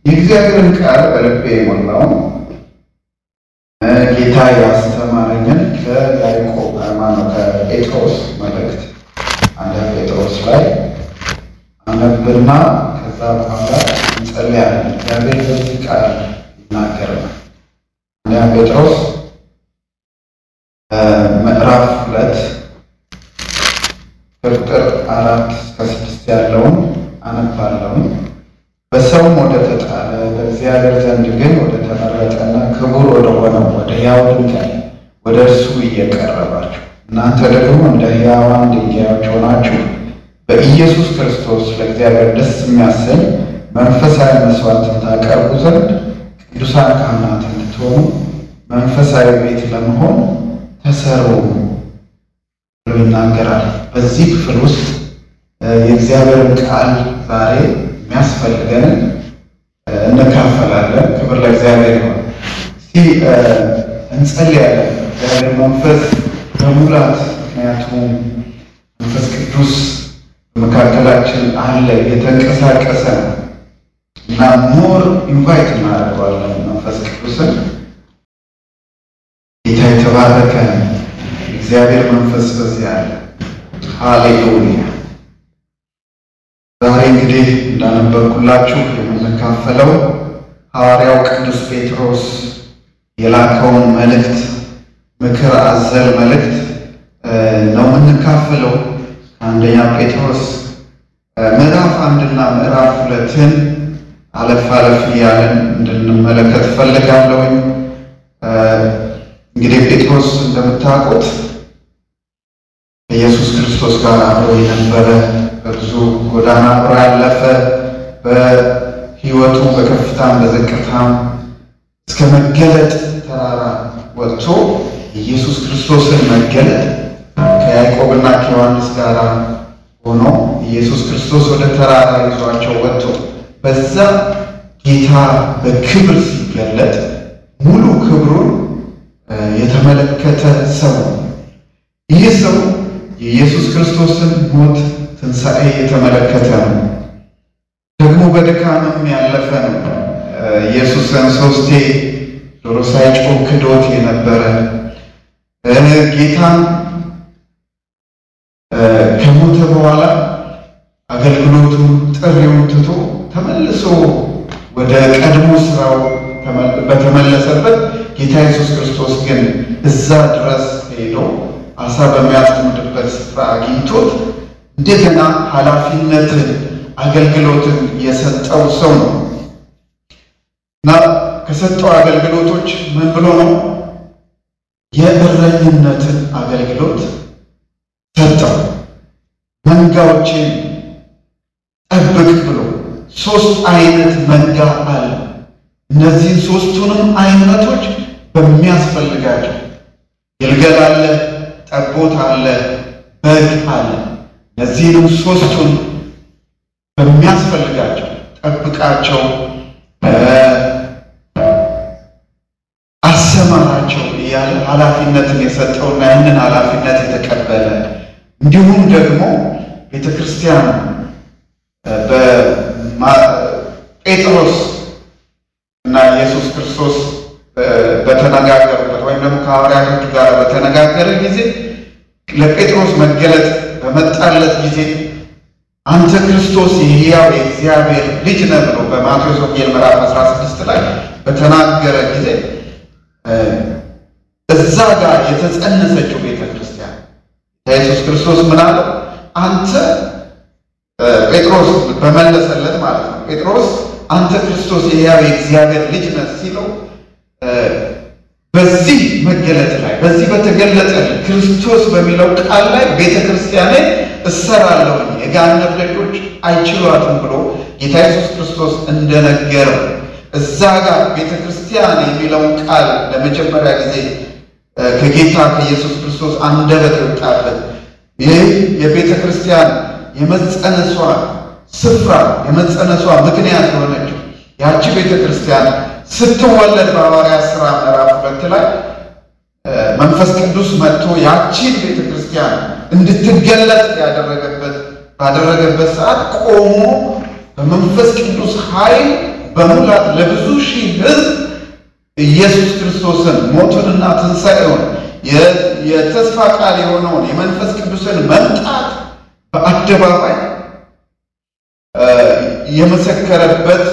የእግዚአብሔርን ቃል በልቤ የሞላው ጌታ ያስተማረኝን ከጴጥሮስ መልእክት አንደኛ ጴጥሮስ ላይ አነብና ከዛ በኋላ እንጸልያለን። እግዚአብሔር በዚህ ቃል ይናገረናል። አንደኛ ጴጥሮስ ምዕራፍ 2 ከቁጥር 4 እስከ 6 ያለውን አነባለሁ። በሰውም ወደ ተጣለ በእግዚአብሔር ዘንድ ግን ወደ ተመረጠና ክቡር ወደ ሆነው ወደ ሕያው ድንጋይ ወደ እርሱ እየቀረባችሁ እናንተ ደግሞ እንደ ሕያዋን ድንጋዮች ሆናችሁ በኢየሱስ ክርስቶስ ለእግዚአብሔር ደስ የሚያሰኝ መንፈሳዊ መስዋዕትን ታቀርቡ ዘንድ ቅዱሳን ካህናት እንድትሆኑ መንፈሳዊ ቤት ለመሆን ተሰሩ ብሎ ይናገራል። በዚህ ክፍል ውስጥ የእግዚአብሔርን ቃል ዛሬ የሚያስፈልገን እንካፈላለን። ክብር ለእግዚአብሔር ይሁን። እስቲ እንጸልያለን። እግዚአብሔር መንፈስ በሙላት ምክንያቱም መንፈስ ቅዱስ በመካከላችን አለ፣ የተንቀሳቀሰ ነው እና ሞር ኢንቫይት እናደርገዋለን መንፈስ ቅዱስን። ጌታ የተባረከ እግዚአብሔር መንፈስ በዚህ አለ። ሃሌሉያ። ዛሬ እንግዲህ እንዳነበርኩላችሁ የምንካፈለው ሐዋርያው ቅዱስ ጴጥሮስ የላከውን መልእክት ምክር አዘል መልእክት ነው የምንካፈለው። አንደኛ ጴጥሮስ ምዕራፍ 1 እና ምዕራፍ 2 አለፍ አለፍ እያለን እንድንመለከት ፈልጋለሁ። እንግዲህ ጴጥሮስ እንደምታውቁት ከኢየሱስ ክርስቶስ ጋር አብሮ የነበረ በብዙ ጎዳና አብሮ ያለፈ በሕይወቱ በከፍታም በዝቅታም እስከ መገለጥ ተራራ ወጥቶ ኢየሱስ ክርስቶስን መገለጥ ከያዕቆብና ከዮሐንስ ጋር ሆኖ ኢየሱስ ክርስቶስ ወደ ተራራ ይዟቸው ወጥቶ በዛ ጌታ በክብር ሲገለጥ ሙሉ ክብሩን የተመለከተ ሰው። ይህ ሰው የኢየሱስ ክርስቶስን ሞት ትንሣኤ የተመለከተ ነው። ደግሞ በድካምም ያለፈ ነው። ኢየሱስን 3 ጆሮ ሳይጮህ ክዶት የነበረ ጌታን ከሞተ በኋላ አገልግሎቱን ጥሪውን ትቶ ተመልሶ ወደ ቀድሞ ስራው በተመለሰበት ጌታ ኢየሱስ ክርስቶስ ግን እዛ ድረስ ሄዶ አሳ በሚያጠምድበት ስፍራ አግኝቶት እንደገና ኃላፊነትን አገልግሎትን የሰጠው ሰው ነው እና ከሰጠው አገልግሎቶች ምን ብሎ ነው? የእረኝነትን አገልግሎት ሰጠው። መንጋዎችን ጠብቅ ብሎ 3 አይነት መንጋ አለ። እነዚህን 3ቱንም አይነቶች በሚያስፈልጋቸው ግልገል አለ፣ ጠቦት አለ፣ በግ አለ። እነዚህንም 3ቱን በሚያስፈልጋቸው ጠብቃቸው፣ አሰማራቸው እያለ ኃላፊነትን የሰጠውና ያንን ኃላፊነት የተቀበለ እንዲሁም ደግሞ ቤተክርስቲያን በጴጥሮስ እና ኢየሱስ ክርስቶስ በተነጋገሩበት ወይም ደግሞ ከሐዋርያቶቹ ጋር በተነጋገረ ጊዜ ለጴጥሮስ መገለጥ በመጣለት ጊዜ አንተ ክርስቶስ የሕያው የእግዚአብሔር ልጅ ነህ ብሎ በማቴዎስ ወንጌል ምዕራፍ 16 ላይ በተናገረ ጊዜ እዛ ጋር የተጸነሰችው ቤተክርስቲያን ኢየሱስ ክርስቶስ ምን አለ? አንተ ጴጥሮስ በመለሰለት ማለት ነው። ጴጥሮስ አንተ ክርስቶስ የሕያው የእግዚአብሔር ልጅ ነህ ሲለው በዚህ መገለጥ ላይ በዚህ በተገለጠ ክርስቶስ በሚለው ቃል ላይ ቤተክርስቲያኔ እሰራለሁ የገሃነም ደጆች አይችሏትም ብሎ ጌታ ኢየሱስ ክርስቶስ እንደነገረው እዛ ጋር ቤተክርስቲያን የሚለውን ቃል ለመጀመሪያ ጊዜ ከጌታ ከኢየሱስ ክርስቶስ አንደበት የወጣበት ይህ የቤተክርስቲያን የመጸነሷ ስፍራ የመጸነሷ ምክንያት የሆነችው ያቺ ቤተክርስቲያን ስትወለድ በሐዋርያት ሥራ ምዕራፍ 2 ላይ መንፈስ ቅዱስ መጥቶ ያቺን ቤተክርስቲያን እንድትገለጥ ባደረገበት ሰዓት ቆሞ በመንፈስ ቅዱስ ኃይል በሙላት ለብዙ ሺህ ሕዝብ ኢየሱስ ክርስቶስን ሞቱንና ትንሣኤውን የተስፋ ቃል የሆነውን የመንፈስ ቅዱስን መምጣት በአደባባይ የመሰከረበት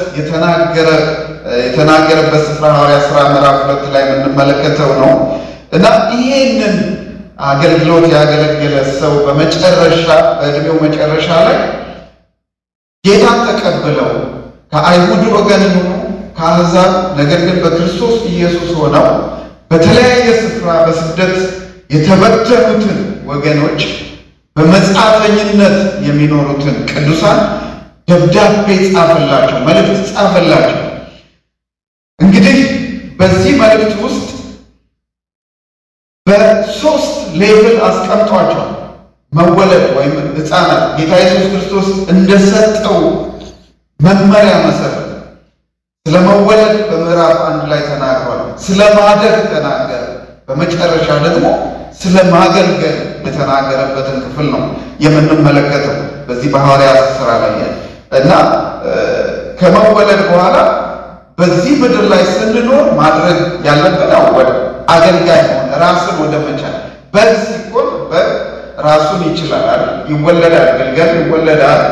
የተናገረበት ስፍራ ሐዋርያት ሥራ ምዕራፍ 2 ላይ የምንመለከተው ነው እና ይሄንን አገልግሎት ያገለገለ ሰው በመጨረሻ በዕድሜው መጨረሻ ላይ ጌታን ተቀብለው ከአይሁድ ወገን ሆኖ ከአሕዛብ ነገር ግን በክርስቶስ ኢየሱስ ሆነው በተለያየ ስፍራ በስደት የተበተኑትን ወገኖች በመጻተኝነት የሚኖሩትን ቅዱሳን ደብዳቤ ጻፈላቸው፣ መልእክት ጻፈላቸው። እንግዲህ በዚህ መልእክት ውስጥ በሶስት ሌቭል አስቀምጧቸዋል። መወለድ ወይም ሕፃናት ጌታ ኢየሱስ ክርስቶስ እንደሰጠው መመሪያ መሰረት ስለ መወለድ በምዕራፍ 1 ላይ ተናግሯል። ስለ ማደግ ተናገረ። በመጨረሻ ደግሞ ስለ ማገልገል የተናገረበትን ክፍል ነው የምንመለከተው በዚህ በሐዋርያት ሥራ ላይ እና ከመወለድ በኋላ በዚህ ምድር ላይ ስንኖር ማድረግ ያለብን ወደ አገልጋይ ሆነ ራስን ወደ መቻል በዚህ ሲቆም ራሱን ይችላል፣ ይወለዳል፣ ግልገል ይወለዳል።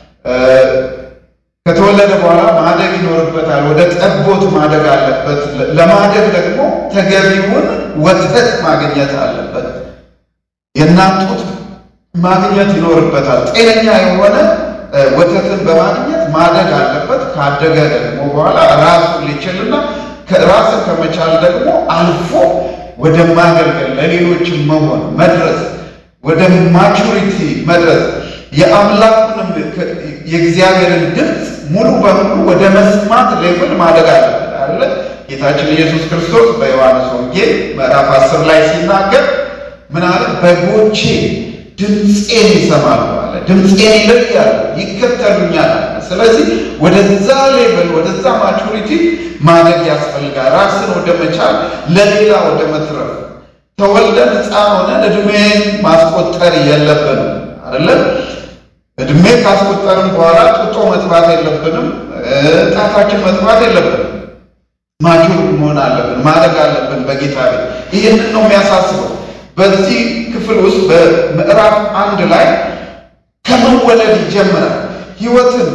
ከተወለደ በኋላ ማደግ ይኖርበታል። ወደ ጠቦት ማደግ አለበት። ለማደግ ደግሞ ተገቢውን ወተት ማግኘት አለበት። የእናት ጡት ማግኘት ይኖርበታል። ጤነኛ የሆነ ወተትን በማግኘት ማደግ አለበት። ካደገ ደግሞ በኋላ ራሱን ሊችልና ራስን ከመቻል ደግሞ አልፎ ወደ ማገልገል ለሌሎችም መሆን መድረስ፣ ወደ ማቹሪቲ መድረስ፣ የአምላኩንም የእግዚአብሔርን ድምፅ ሙሉ በሙሉ ወደ መስማት ሌቭል ማደግ አለበት አይደለ? ጌታችን ኢየሱስ ክርስቶስ በዮሐንስ ወንጌል ምዕራፍ 10 ላይ ሲናገር ምን አለ? በጎቼ ድምፄን ይሰማሉ አለ። ድምፄን ይለያሉ፣ ይከተሉኛል አለ። ስለዚህ ወደዛ ሌቭል ወደዛ ማቹሪቲ ማደግ ያስፈልጋል። ራስን ወደ መቻል፣ ለሌላ ወደ መትረፍ። ተወልደን ሕፃን ሆነን እድሜን ማስቆጠር የለብንም አይደለም? እድሜ ካስቆጠርን በኋላ ጡጦ መጥባት የለብንም፣ ጣታችን መጥባት የለብንም። ማቹር መሆን አለብን፣ ማደግ አለብን በጌታ ቤት። ይህንን ነው የሚያሳስበው። በዚህ ክፍል ውስጥ በምዕራፍ 1 ላይ ከመወለድ ይጀምራል። ሕይወትን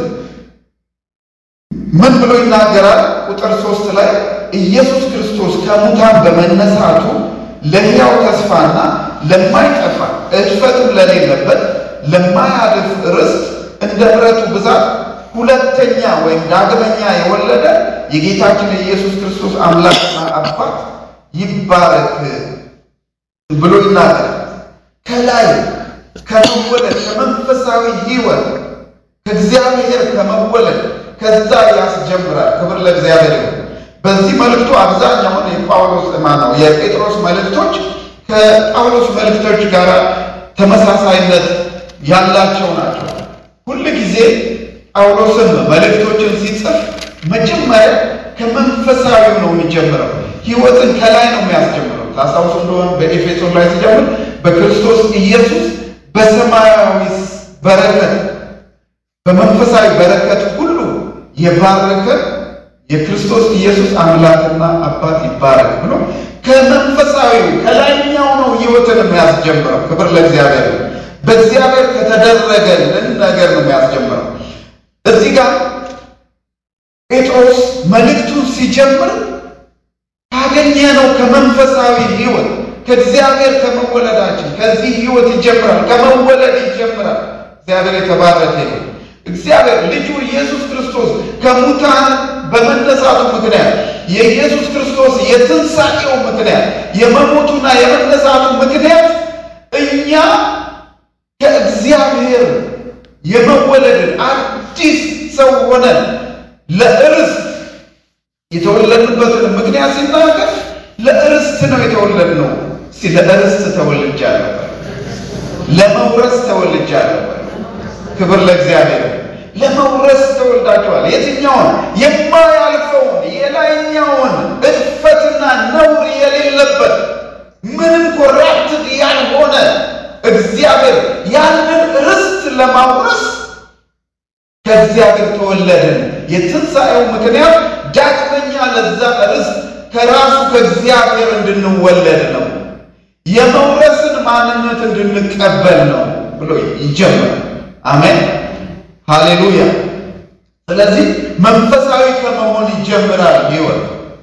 ምን ብሎ ይናገራል? ቁጥር 3 ላይ ኢየሱስ ክርስቶስ ከሙታን በመነሳቱ ለሕያው ተስፋና ለማይጠፋ እድፈትም ለሌለበት ለማያልፍ ርስት እንደ ምሕረቱ ብዛት ሁለተኛ ወይም ዳግመኛ የወለደ የጌታችን የኢየሱስ ክርስቶስ አምላክና አባት ይባረክ ብሎ ይናገራል። ከላይ ከመወለድ ከመንፈሳዊ ሕይወት ከእግዚአብሔር ከመወለድ ከዛ ያስጀምራል። ክብር ለእግዚአብሔር ይሁን። በዚህ መልእክቱ አብዛኛውን የጴጥሮስ መልእክቶች ከጳውሎስ መልእክቶች ጋር ተመሳሳይነት ያላቸው ናቸው። ሁል ጊዜ ጳውሎስም መልእክቶችን ሲጽፍ መጀመሪያ ከመንፈሳዊው ነው የሚጀምረው። ሕይወትን ከላይ ነው የሚያስጀምረው። ታስታውሱ እንደሆነ በኤፌሶን ላይ ሲጀምር በክርስቶስ ኢየሱስ በሰማያዊ በረከት በመንፈሳዊ በረከት ሁሉ የባረከ የክርስቶስ ኢየሱስ አምላክና አባት ይባረክ ብሎ ከመንፈሳዊው ከላይኛው ነው ሕይወትን የሚያስጀምረው። ክብር ለእግዚአብሔር። በእግዚአብሔር ከተደረገልን ነገር ነው የሚያስጀምረው። እዚህ ጋር ጴጥሮስ መልእክቱን ሲጀምር ካገኘነው ከመንፈሳዊ ሕይወት ከእግዚአብሔር ከመወለዳችን ከዚህ ሕይወት ይጀምራል። ከመወለድ ይጀምራል። እግዚአብሔር የተባረከ ነው። እግዚአብሔር ልጁ ኢየሱስ ክርስቶስ ከሙታን በመነሳቱ ምክንያት የኢየሱስ ክርስቶስ የትንሣኤው ምክንያት የመሞቱና የመነሳቱ ምክንያት እኛ ከእግዚአብሔር የመወለድን አዲስ ሰው ሆነን ለእርስት የተወለድንበትን ምክንያት ሲናገር ለእርስት ነው የተወለድነው። እስቲ ለእርስት ተወልጃለሁ፣ ለመውረስ ተወልጃለሁ። ክብር ለእግዚአብሔር። ለመውረስ ተወልዳችኋል። የትኛውን? የማያልፈውን የላይኛውን እድፈትና ነውር የሌለበት ምንም ኮራፕት ያልሆነ እግዚአብሔር ያንን ርስት ለማውረስ ከእግዚአብሔር ተወለድን። የትንሣኤው ምክንያት ዳግመኛ ለዛ ርስት ከራሱ ከእግዚአብሔር እንድንወለድ ነው፣ የመውረስን ማንነት እንድንቀበል ነው ብሎ ይጀምራል። አሜን ሃሌሉያ። ስለዚህ መንፈሳዊ ከመሆን ይጀምራል ሕይወት።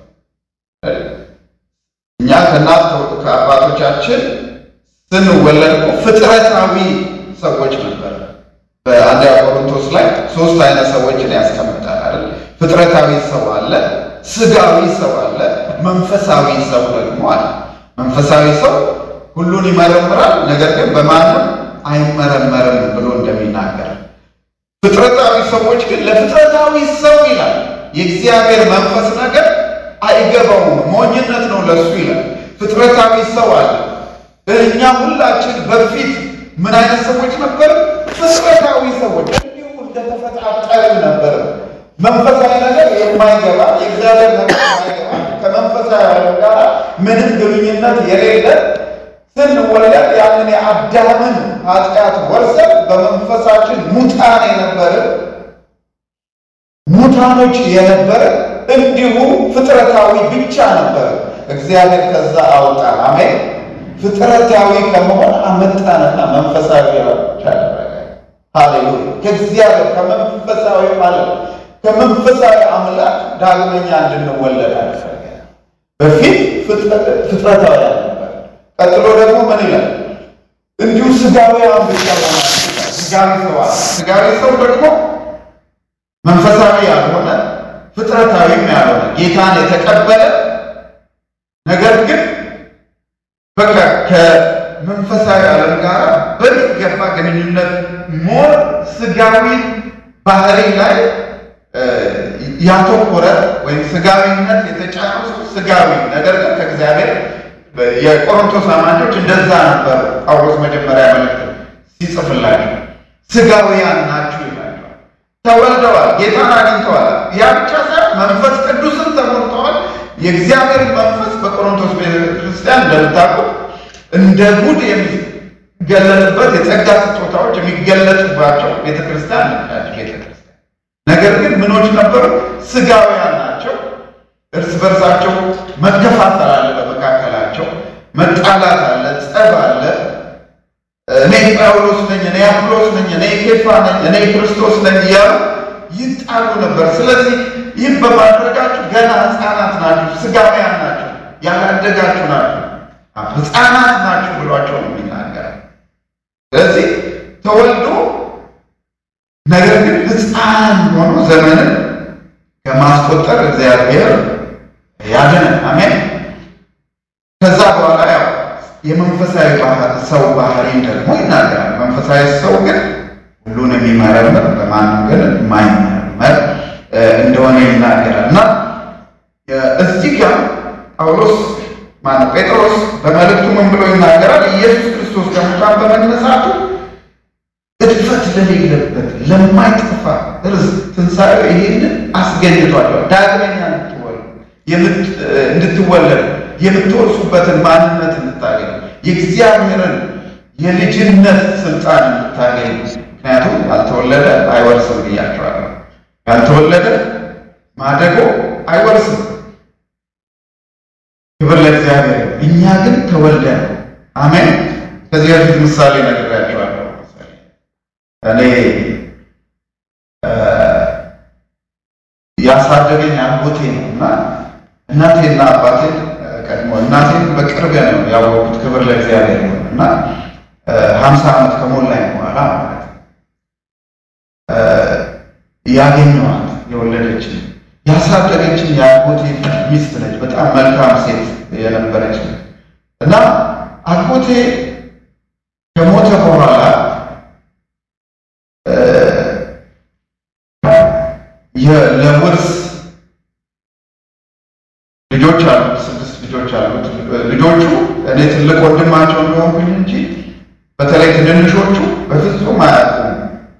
እኛ ከእናት ከአባቶቻችን ስንወለድ ፍጥረታዊ ሰዎች ነበር። በአንደኛ ቆሮንቶስ ላይ 3 አይነት ሰዎችን ያስቀምጣል አይደል? ፍጥረታዊ ሰው አለ፣ ስጋዊ ሰው አለ፣ መንፈሳዊ ሰው ደግሞ አለ። መንፈሳዊ ሰው ሁሉን ይመረምራል፣ ነገር ግን በማንም አይመረመርም ብሎ እንደሚናገር፣ ፍጥረታዊ ሰዎች ግን ለፍጥረታዊ ሰው ይላል የእግዚአብሔር መንፈስ ነገር አይገባውም፣ ሞኝነት ነው ለሱ ይላል። ፍጥረታዊ ሰው አለ። እኛ ሁላችን በፊት ምን አይነት ሰዎች ነበር? ፍጥረታዊ ሰዎች፣ እንዲሁ እንደተፈጣጠሩ ነበር። መንፈሳዊ ነገር የማይገባ የእግዚአብሔር ነገር የማይገባ ከመንፈሳዊ ዓለም ጋር ምንም ግንኙነት የሌለ ስንወለድ ያንን የአዳምን ኃጢአት ወርሰን በመንፈሳችን ሙታን የነበርን ሙታኖች የነበርን እንዲሁ ፍጥረታዊ ብቻ ነበር። እግዚአብሔር ከዛ አውጣ። አሜን። ፍጥረታዊ ከመሆን አመጣንና መንፈሳዊ ያደረገ። ሃሌሉያ። ከእግዚአብሔር ከመንፈሳዊ ዓለም ከመንፈሳዊ አምላክ ዳግመኛ እንድንወለድ አደረገ። በፊት ፍጥረታዊ ነበር። ቀጥሎ ደግሞ ምን ይላል? እንዲሁ ስጋዊያን ብቻ ሆነ። ስጋዊ ሰው ደግሞ መንፈሳዊ ያልሆነ ፍጥረታዊም ያልሆነ ጌታን የተቀበለ ነገር ግን በቃ ከመንፈሳዊ ዓለም ጋር በሚገባ ግንኙነት ሞር ስጋዊ ባህሪ ላይ ያተኮረ ወይም ስጋዊነት የተጫነው ስጋዊ ነገር ግን ከእግዚአብሔር የቆሮንቶስ አማኞች እንደዛ ነበር። ጳውሎስ መጀመሪያ መልእክት ሲጽፍላቸው ስጋዊያን ናችሁ ይላቸዋል። ተወልደዋል፣ ጌታን አግኝተዋል። ያ ብቻ ሳይሆን መንፈስ ቅዱስን ተሞልተዋል። የእግዚአብሔር መንፈስ በቆሮንቶስ ቤተክርስቲያን እንደምታውቁት እንደ ጉድ የሚገለጥበት የጸጋ ስጦታዎች የሚገለጡባቸው ቤተክርስቲያን ናቸው። ነገር ግን ምኖች ነበሩ? ስጋውያን ናቸው። እርስ በርሳቸው መከፋፈል አለ፣ በመካከላቸው መጣላት አለ፣ ጸብ አለ። እኔ ጳውሎስ ነኝ፣ እኔ አጵሎስ ነኝ፣ እኔ ኬፋ ነኝ፣ እኔ ክርስቶስ ነኝ እያሉ ይጣሉ ነበር። ስለዚህ ይህን በማድረጋችሁ ገና ሕፃናት ናችሁ፣ ስጋውያን ናችሁ፣ ያላደጋችሁ ናችሁ፣ ሕፃናት ናችሁ ብሏቸው ነው የሚናገረው። ስለዚህ ተወልዶ ነገር ግን ሕፃን ሆኖ ዘመንን ከማስቆጠር እግዚአብሔር ያድነን። አሜን። ከዛ በኋላ ያው የመንፈሳዊ ሰው ባህሪ ደግሞ ይናገራል። መንፈሳዊ ሰው ግን ሁሉን የሚመረምር በማንም ግን የማይመረምር እንደሆነ ይናገራል። እና እዚህ ጋር ጴጥሮስ በመልእክቱ ምን ብሎ ይናገራል? ኢየሱስ ክርስቶስ ከሙታን በመነሳቱ እድፈት ለሌለበት ለማይጠፋ ርስት ትንሣኤው ይሄንን አስገኝቷል። ዳግመኛ እንድትወለድ የምትወርሱበትን ማንነት እንድታገኝ የእግዚአብሔርን የልጅነት ስልጣን እንድታገኝ። ምክንያቱም ያልተወለደ አይወርስም ብያቸዋለሁ። ያልተወለደ ማደጎ አይወርስም። ክብር ለእግዚአብሔር። እኛ ግን ተወልደን። አሜን። ከዚህ በፊት ምሳሌ ነግሬያቸዋለሁ። እኔ ያሳደገኝ አጎቴ ነው እና እናቴና አባቴን ቀድሞ እናቴን በቅርብ ነው ያወቁት። ክብር ለእግዚአብሔር ነው እና 50 ዓመት ከሞላኝ በኋላ ማለት ያገኘኋት የወለደችኝ ያሳደገችኝ የአጎቴ ሚስት ነች። በጣም መልካም ሴት የነበረች እና አጎቴ ከሞተ በኋላ ለውርስ ልጆች አሉት፣ 6 ልጆች አሉት። ልጆቹ እኔ ትልቅ ወንድማቸው እንደሆንኩኝ እንጂ በተለይ ትንንሾቹ በፍጹም አያውቁም።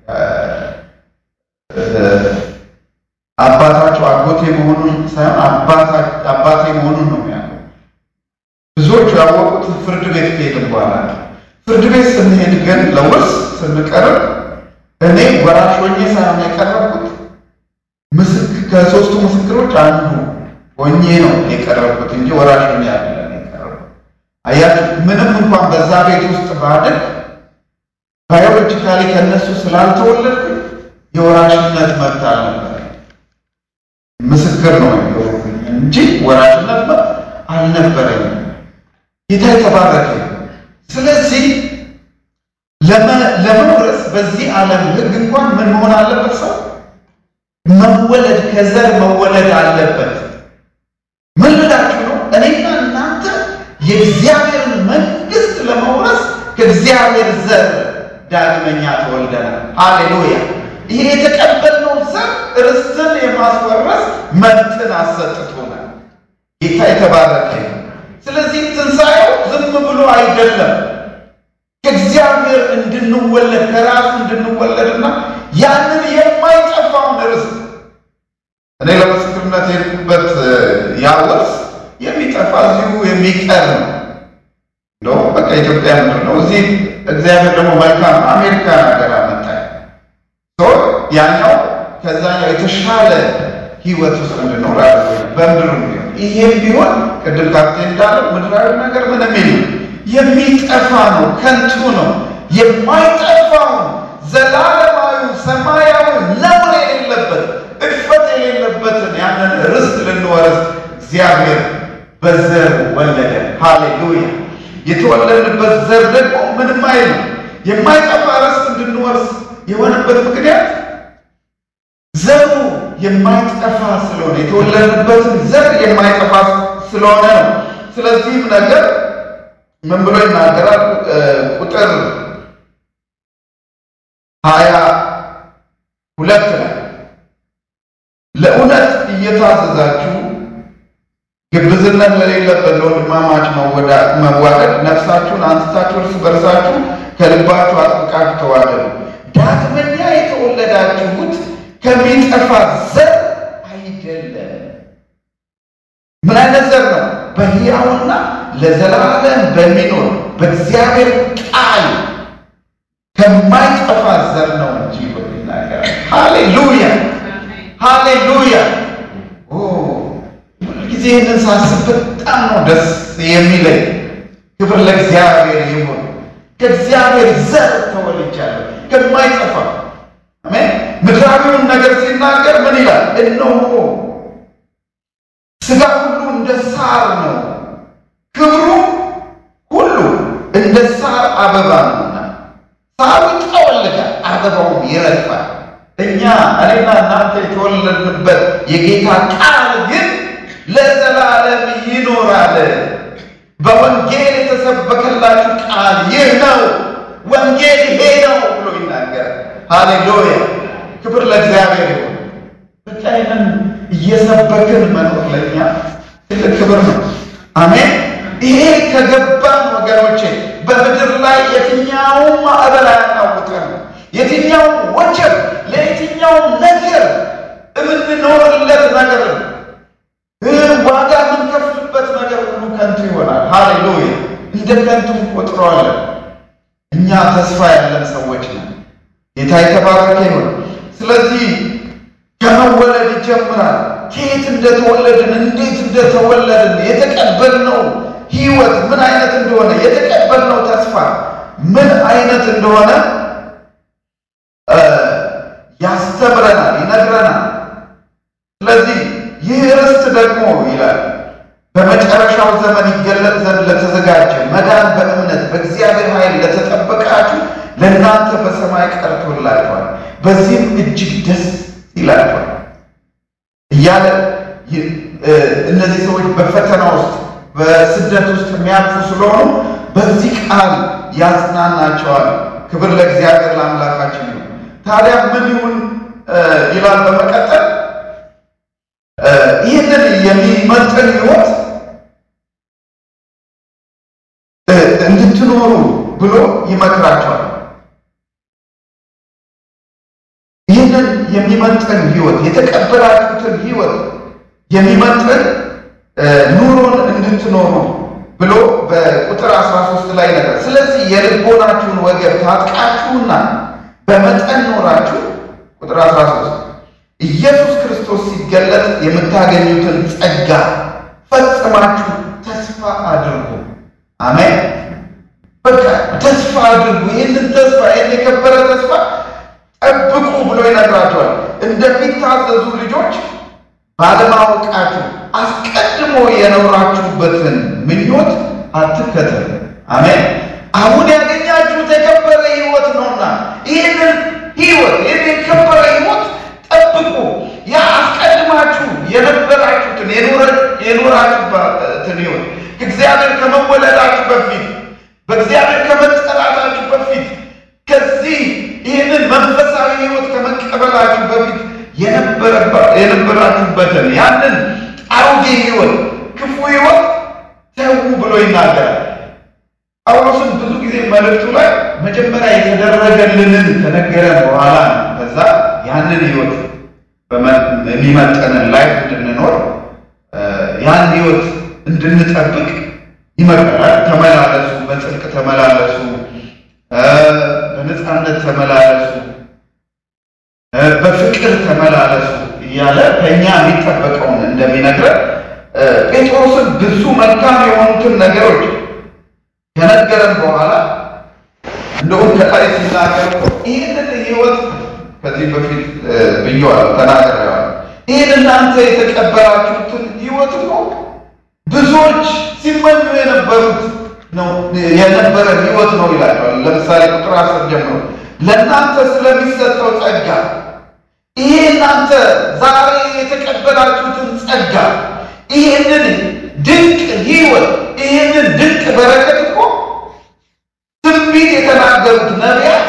አባታቸው አጎቴ መሆኑን ሳይሆን አባቴ መሆኑን ነው የሚያውቁ። ብዙዎቹ ያወቁት ፍርድ ቤት ከሄድን በኋላ። ፍርድ ቤት ስንሄድ ግን ለውርስ ስንቀርብ እኔ ወራሽ ሆኜ ሳይሆን የቀረብኩት ከሶስቱ ምስክሮች አንዱ ሆኜ ነው የቀረብኩት እንጂ ወራሽ ሆኜ አይደለም የቀረብኩት። አያችሁ፣ ምንም እንኳን በዛ ቤት ውስጥ ባድግ ባዮሎጂካሊ ከነሱ ስላልተወለድኩኝ የወራሽነት መብት አልነበረኝ። ምስክር ነው የሆንኩኝ እንጂ ወራሽነት መብት አልነበረኝም። ጌታ የተባረከ። ስለዚህ ለመውረስ በዚህ ዓለም ሕግ እንኳን ምን መሆን አለበት? ሰው መወለድ፣ ከዘር መወለድ አለበት። ምን ልላችሁ ነው? እኔና እናንተ የእግዚአብሔርን መንግሥት ለመውረስ ከእግዚአብሔር ዘር ዳግመኛ ተወልደናል። ሃሌሉያ! ይሄ የተቀበልነው ዘር ርስትን የማስወረስ መብትን አሰጥቶናል። ጌታ የተባረከ። ስለዚህ ትንሣኤው ዝም ብሎ አይደለም። ከእግዚአብሔር እንድንወለድ ከራሱ እንድንወለድና ያንን የማይጠፋውን ርስት እኔ ለምስክርነት የሄድኩበት ያወርስ የሚጠፋ እዚሁ የሚቀር ነው። እንደውም በቃ ኢትዮጵያ ምድር ነው። እዚህ እግዚአብሔር ደግሞ መልካም አሜሪካ ነገር አመጣኝ። ያኛው ከዛኛው የተሻለ ህይወት ውስጥ እንድኖር አድርጎኛል። በምድሩ ቢሆን ይሄም ቢሆን ቅድም ካፕቴን እንዳለው ምድራዊ ነገር ምንም የለም፣ የሚጠፋ ነው፣ ከንቱ ነው። የማይጠፋውን ዘላለማዊ ሰማያዊ ነውር የሌለበት እድፈት የሌለበትን ያንን ርስት ልንወርስ እግዚአብሔር በዘር ወለደ። ሃሌሉያ! የተወለድንበት ዘር ደግሞ ምንም አይልም። የማይጠፋ ርስት እንድንወርስ የሆነበት ምክንያት ዘሩ የማይጠፋ ስለሆነ፣ የተወለድንበትን ዘር የማይጠፋ ስለሆነ ነው። ስለዚህም ነገር ምን ብሎ ይናገራል? ቁጥር 22 ላይ ለእውነት እየታዘዛችሁ ግብዝነት ለሌለበት ለወንድማማች መዋደድ ነፍሳችሁን አንስታችሁ እርስ በርሳችሁ ከልባችሁ አጥብቃችሁ ተዋደዱ። ዳግመኛ የተወለዳችሁት ከሚጠፋ ዘር አይደለም። ምን አይነት ዘር ነው? በሕያውና ለዘላለም በሚኖር በእግዚአብሔር ቃል ከማይጠፋ ዘር ነው እንጂ ይናገራል። ሃሌሉያ ሃሌሉያ! ሁልጊዜ ይህንን ሳስብ በጣም ነው ደስ የሚለኝ። ክብር ለእግዚአብሔር ይሁን። ከእግዚአብሔር ዘር ተወልጃለሁ ከማይጠፋ። አሜን። ምድራዊውን ነገር ሲናገር ምን ይላል? እነሆ ሥጋ ሁሉ እንደ ሳር ነው፣ ክብሩ ሁሉ እንደ ሳር አበባ ነውና ሳሩ ይጠወልጋል፣ አበባውም ይረግፋል። እኔና እናንተ የተወለድንበት የጌታ ቃል ግን ለዘላለም ይኖራል። በወንጌል የተሰበከላችሁ ቃል ይህ ነው፣ ወንጌል ይሄ ነው ብሎ ይናገራል። ሃሌሉያ! ክብር ለእግዚአብሔር ይሁን። ብቻዬን እየሰበክን መኖር ለኛ ትልቅ ክብር ነው። አሜን። ይሄ ከገባን ወገኖቼ በምድር ላይ የትኛውም ማዕበል አያናውጠንም። የትኛውም ወጀብ ለየትኛውም ነገር የምንኖርለት ነገር ዋጋ የምንከፍልበት ነገር ሁሉ ከንቱ ይሆናል። ሃሌሉያ! እንደ ከንቱ እንቆጥረዋለን። እኛ ተስፋ ያለን ሰዎች ነን። ጌታ የተባረከ ይሁን። ስለዚህ ከመወለድ ይጀምራል። ከየት እንደተወለድን፣ እንዴት እንደተወለድን፣ የተቀበልነው ህይወት ምን አይነት እንደሆነ፣ የተቀበልነው ተስፋ ምን አይነት እንደሆነ ያስተምረናል፣ ይነግረናል። ስለዚህ ይህ ርስት ደግሞ ይላል በመጨረሻው ዘመን ይገለጥ ዘንድ ለተዘጋጀ መዳን በእምነት በእግዚአብሔር ኃይል ለተጠበቃችሁ ለእናንተ በሰማይ ቀርቶላችኋል፣ በዚህም እጅግ ደስ ይላችኋል እያለ እነዚህ ሰዎች በፈተና ውስጥ በስደት ውስጥ የሚያልፉ ስለሆኑ በዚህ ቃል ያጽናናቸዋል። ክብር ለእግዚአብሔር ለአምላካችን ይሁን። ታዲያ ምን ይሁን ይላል በመቀጠል ይህንን የሚመጥን ህይወት እንድትኖሩ ብሎ ይመክራቸዋል። ይህንን የሚመጥን ህይወት፣ የተቀበላችሁትን ህይወት የሚመጥን ኑሮን እንድትኖሩ ብሎ በቁጥር 13 ላይ ነገር ስለዚህ የልቦናችሁን ወገብ ታጥቃችሁና በመጠን ኖራችሁ ቁጥር 13 ኢየሱስ ክርስቶስ ሲገለጥ የምታገኙትን ጸጋ ፈጽማችሁ ተስፋ አድርጉ። አሜን። በቃ ተስፋ አድርጉ። ይህንን ተስፋ ይህን የከበረ ተስፋ ጠብቁ ብሎ ይነግራቸዋል። እንደሚታዘዙ ልጆች ባለማወቃችሁ አስቀድሞ የኖራችሁበትን ምኞት አትከተሉ። አሜን። አሁን ያገኛችሁት የከበረ ሕይወት ነውና ይህንን ሕይወት ይህን የከበረ ሕይወት ጠብቁ። ያ አስቀድማችሁ የነበራችሁትን የኖራችሁበትን ሕይወት እግዚአብሔር ከመወለዳችሁ በፊት በእግዚአብሔር ከመጠራታችሁ በፊት ከዚህ ይህንን መንፈሳዊ ሕይወት ከመቀበላችሁ በፊት የነበራችሁበትን ያንን አሮጌ ሕይወት ክፉ ሕይወት ተዉ ብሎ ይናገራል። ጳውሎስም ብዙ ጊዜ መልእክቱ ላይ መጀመሪያ የተደረገልንን ከነገረን በኋላ ከዛ ያንን ሕይወት የሚመጠንን ላይፍ እንድንኖር ያን ሕይወት እንድንጠብቅ ይመከራል። ተመላለሱ፣ በጽድቅ ተመላለሱ፣ በነፃነት ተመላለሱ፣ በፍቅር ተመላለሱ እያለ ከእኛ የሚጠበቀውን እንደሚነግረን ጴጥሮስን ብዙ መልካም የሆኑትን ነገሮች ከነገረን በኋላ እንደውም ከላይ ሲናገር ይህንን ሕይወት ከዚህ በፊት ብየዋለሁ፣ ተናግሬዋለሁ። ይህን እናንተ የተቀበላችሁትን ሕይወት ነው ብዙዎች ሲመኙ የነበሩት ነው የነበረ ሕይወት ነው ይላቸዋል። ለምሳሌ ቁጥር 10 ጀምሮ ለእናንተ ስለሚሰጠው ጸጋ ይሄ እናንተ ዛሬ የተቀበላችሁትን ጸጋ ይህንን ድንቅ ሕይወት ይህንን ድንቅ በረከት እኮ ትንቢት የተናገሩት ነቢያት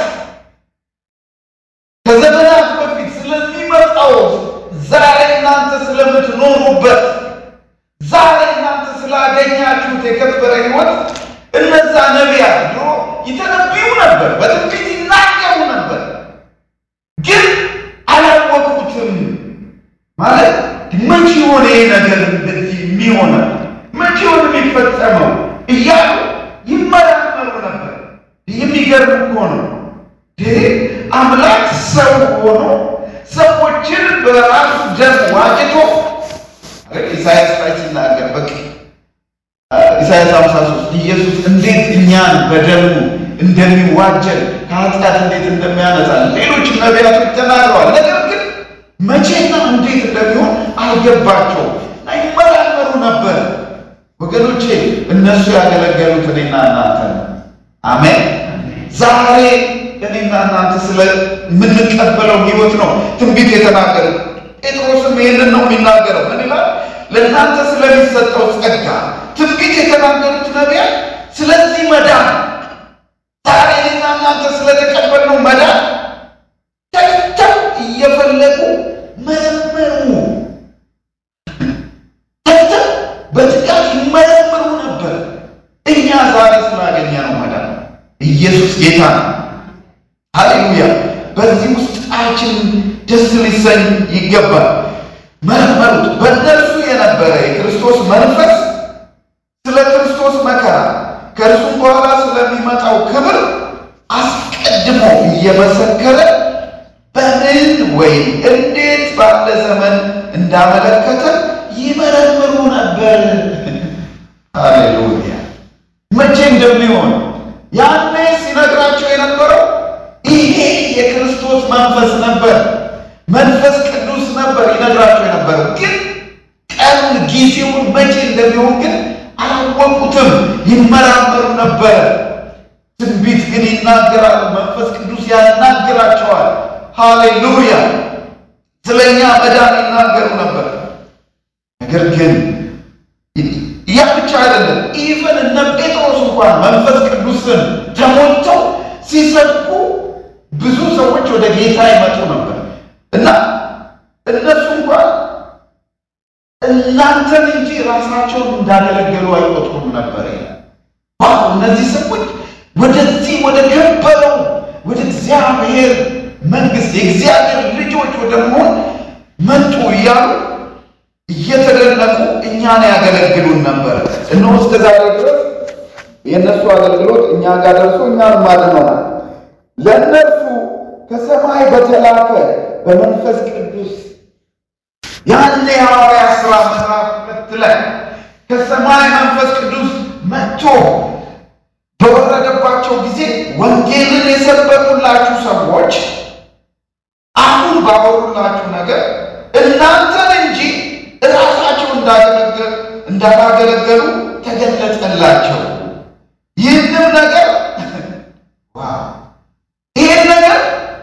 ከዘመናት በፊት ስለሚመጣው ዛሬ እናንተ ስለምትኖሩበት ዛሬ እናንተ ስላገኛችሁት የከበረ ሕይወት እነዛ ነቢያት ድሮ ይተነብዩ ነበር፣ በትንቢት ይናገሩ ነበር፣ ግን አላወቁትም። ማለት መቼ ሆነ ይሄ ነገር እንደዚህ የሚሆነው መቼ ሆነ የሚፈጸመው እያሉ ይመራመሩ ነበር። የሚገርም እኮ ነው። አምላክ ሰው ሆኖ ሰዎችን በራሱ ደም ዋጅቶ ኢሳይያስ ላይ ሲናገር በቃ ኢሳይያስ 53 ኢየሱስ እንዴት እኛን በደሙ እንደሚዋጀን ከኃጢአት እንዴት እንደሚያነጻን ሌሎች ነቢያቶች ተናግረዋል። ነገር ግን መቼና እንዴት እንደሚሆን አልገባቸውም እና ይመራመሩ ነበር። ወገኖቼ እነሱ ያገለገሉት እኔና እናንተ ነው። አሜን። ዛሬ እኔና እናንተ ስለምንቀበለው ሕይወት ነው ትንቢት የተናገሩት። ጴጥሮስም ይህንን ነው የሚናገረው። ምን ይላል? ለእናንተ ስለሚሰጠው ጸጋ ትንቢት የተናገሩት ነቢያት ስለዚህ መዳን ዛሬ እኔና እናንተ ስለተቀበልነው መዳን ተግተው እየፈለጉ መረመሩ። ተግተው በትጋት ይመረምሩ ነበር። እኛ ዛሬ ስላገኘነው መዳን ኢየሱስ ጌታ ነው። ሃሌሉያ። በዚህ ውስጣችን ደስ ሊሰኝ ይገባል። መርመሩት። በእነርሱ የነበረ የክርስቶስ መንፈስ ስለ ክርስቶስ መከራ ከእርሱም በኋላ ስለሚመጣው ክብር አስቀድሞ እየመሰከረ በምን ወይም እንዴት ባለ ዘመን እንዳመለከተ ይመረምሩ ነበር። ሃሌሉያ። መቼ እንደሚሆን ያኔ ሲነግራቸው የነበረው ይሄ የክርስቶስ መንፈስ ነበር፣ መንፈስ ቅዱስ ነበር ይነግራቸው የነበረው። ግን ቀኑን ጊዜውን መቼ እንደሚሆን ግን አላወቁትም። ይመራመሩ ነበር። ትንቢት ግን ይናገራሉ። መንፈስ ቅዱስ ያናግራቸዋል። ሃሌሉያ። ስለኛ መዳን ይናገሩ ነበር። ነገር ግን ያ ብቻ አይደለም። ኢቨን እነ ጴጥሮስ እንኳን መንፈስ ቅዱስን ተሞልተው ሲሰብኩ ብዙ ሰዎች ወደ ጌታ ይመጡ ነበር እና እነሱ እንኳን እናንተን እንጂ ራሳቸውን እንዳገለገሉ አይቆጥሩም ነበር። እነዚህ ሰዎች ወደዚህ ወደ ከበረው ወደ እግዚአብሔር መንግሥት የእግዚአብሔር ልጆች ወደ መሆን መጡ እያሉ እየተደነቁ እኛን ያገለግሉን ነበር። እነሆ እስከ ዛሬ ድረስ የእነሱ አገልግሎት እኛ ጋር ደርሶ እኛን ማድነናል። ለእነርሱ ከሰማይ በተላከ በመንፈስ ቅዱስ ያኔ ሐዋርያት ሥራ ምዕራፍ 2 ላይ ከሰማይ መንፈስ ቅዱስ መጥቶ በወረደባቸው ጊዜ ወንጌልን የሰበኩላችሁ ሰዎች አሁን ባወሩላችሁ ነገር እናንተን እንጂ እራሳቸው እንዳላገለገሉ ተገለጠላቸው። ይህንም ነገር ይህን ነገር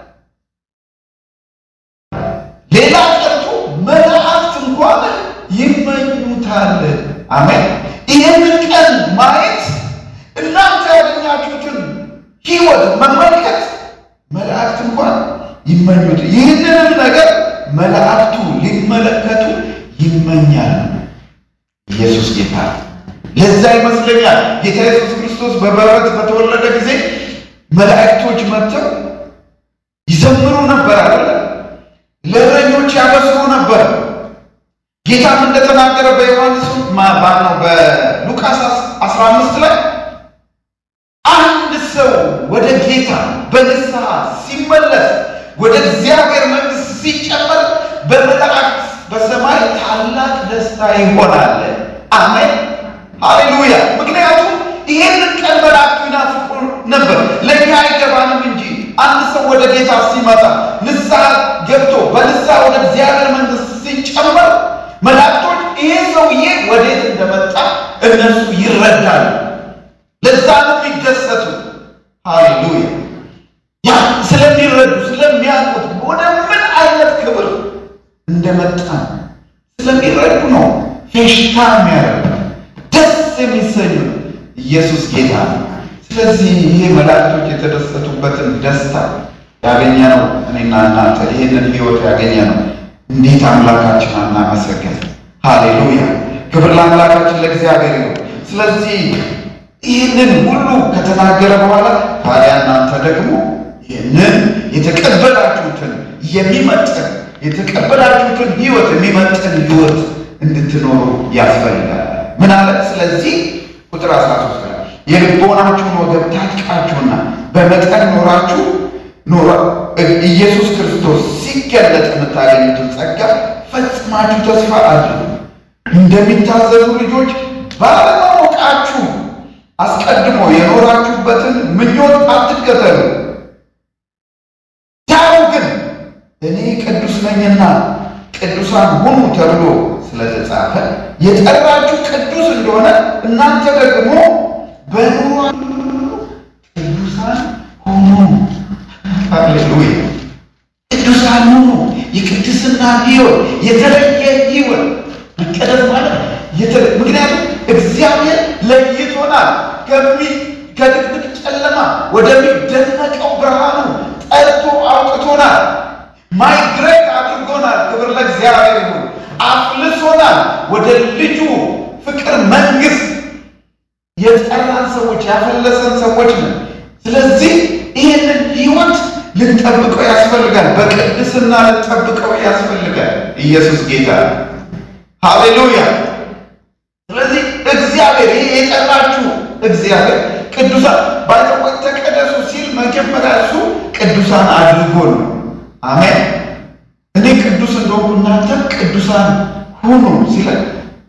ሌላ ቀርቶ መላእክት እንኳን ይመኙታል። አሜን። ይህንን ቀን ማየት እናንተ ያገኛችሁትን ሕይወት መመልከት መላእክት እንኳን ይመኙት። ይህንንም ነገር መላእክቱ ሊመለከቱ ይመኛሉ። ኢየሱስ ጌታ። ለዛ ይመስለኛል ጌታ ኢየሱስ ክርስቶስ በበረት በተወለደ ጊዜ መላእክቶች መጥተው ይዘምሩ ነበር አይደል? ለእረኞች ያበስሩ ነበር። ጌታም እንደተናገረ በዮሐንስ በሉቃስ 15 ላይ አንድ ሰው ወደ ጌታ በንስሐ ሲመለስ ወደ እግዚአብሔር መንግሥት ሲጨመር በመላእክት በሰማይ ታላቅ ደስታ ይሆናል። አሜን ሃሌሉያ። ምክንያቱም ይሄንን ቀን መላእክቱ ይናፍቁ ነበር። ለእኛ አይገባንም እንጂ አንድ ሰው ወደ ጌታ ሲመጣ ንስሐ ገብቶ በንስሐ ወደ እግዚአብሔር መንግሥት ሲጨመር መላእክቶች ይሄ ሰውዬ ወዴት እንደመጣ እነሱ ይረዳሉ። ለዛ ነው የሚደሰቱ። ሃሌሉያ። ያ ስለሚረዱ ስለሚያውቁት ወደ ምን አይነት ክብር እንደመጣ ስለሚረዱ ነው ፌሽታ የሚያደርጉ ደስ የሚሰኙ ኢየሱስ ጌታ ነው። ስለዚህ ይሄ መላእክቶች የተደሰቱበትን ደስታ ያገኘ ነው እኔና እናንተ ይህንን ሕይወት ያገኘ ነው። እንዴት አምላካችን አናመሰግን። ሃሌሉያ። ክብር ለአምላካችን ለእግዚአብሔር ነው። ስለዚህ ይህንን ሁሉ ከተናገረ በኋላ ታዲያ እናንተ ደግሞ ይህንን የተቀበላችሁትን የሚመጥን የተቀበላችሁትን ሕይወት የሚመጥን ሕይወት እንድትኖሩ ያስፈልጋል። ምን አለ? ስለዚህ ቁጥር 13 ላይ የልቦናችሁን ወገብ ታጥቃችሁና በመጠን ኖራችሁ ኢየሱስ ክርስቶስ ሲገለጥ የምታገኙትን ጸጋ ፈጽማችሁ ተስፋ አድርጉ። እንደሚታዘዙ ልጆች ባለማወቃችሁ አስቀድሞ የኖራችሁበትን ምኞት አትከተሉ። ዳሩ ግን እኔ ቅዱስ ነኝና ቅዱሳን ሁኑ ተብሎ ስለተጻፈ የጠራችሁ ቅዱስ እንደሆነ እናንተ ደግሞ በኑሯችሁ ቅዱሳን ሁኑ። ሃሌሉያ። ቅዱሳን ሁኑ። የቅድስና ሕይወት የተለየ ሕይወት መቀደስ ማለት ምክንያቱም እግዚአብሔር ለይቶናል። ከድቅድቅ ጨለማ ወደሚደነቀው ብርሃኑ ጠርቶ አውጥቶናል። ማይግሬት አድርጎናል። ክብር ለእግዚአብሔር ይሁን። አፍልሶናል ወደ ልጁ ፍቅር መንግሥት የጠራን ሰዎች ያፈለሰን ሰዎች ነን። ስለዚህ ይህንን ሕይወት ልንጠብቀው ያስፈልጋል። በቅድስና ልንጠብቀው ያስፈልጋል። ኢየሱስ ጌታ። ሃሌሉያ። ስለዚህ እግዚአብሔር ይሄ የጠራችሁ እግዚአብሔር ቅዱሳን ባይተቆጥ ተቀደሱ ሲል መጀመሪያ እሱ ቅዱሳን አድርጎ ነው። አሜን። እኔ ቅዱስ እንደሆንኩ እናንተ ቅዱሳን ሁኑ ሲል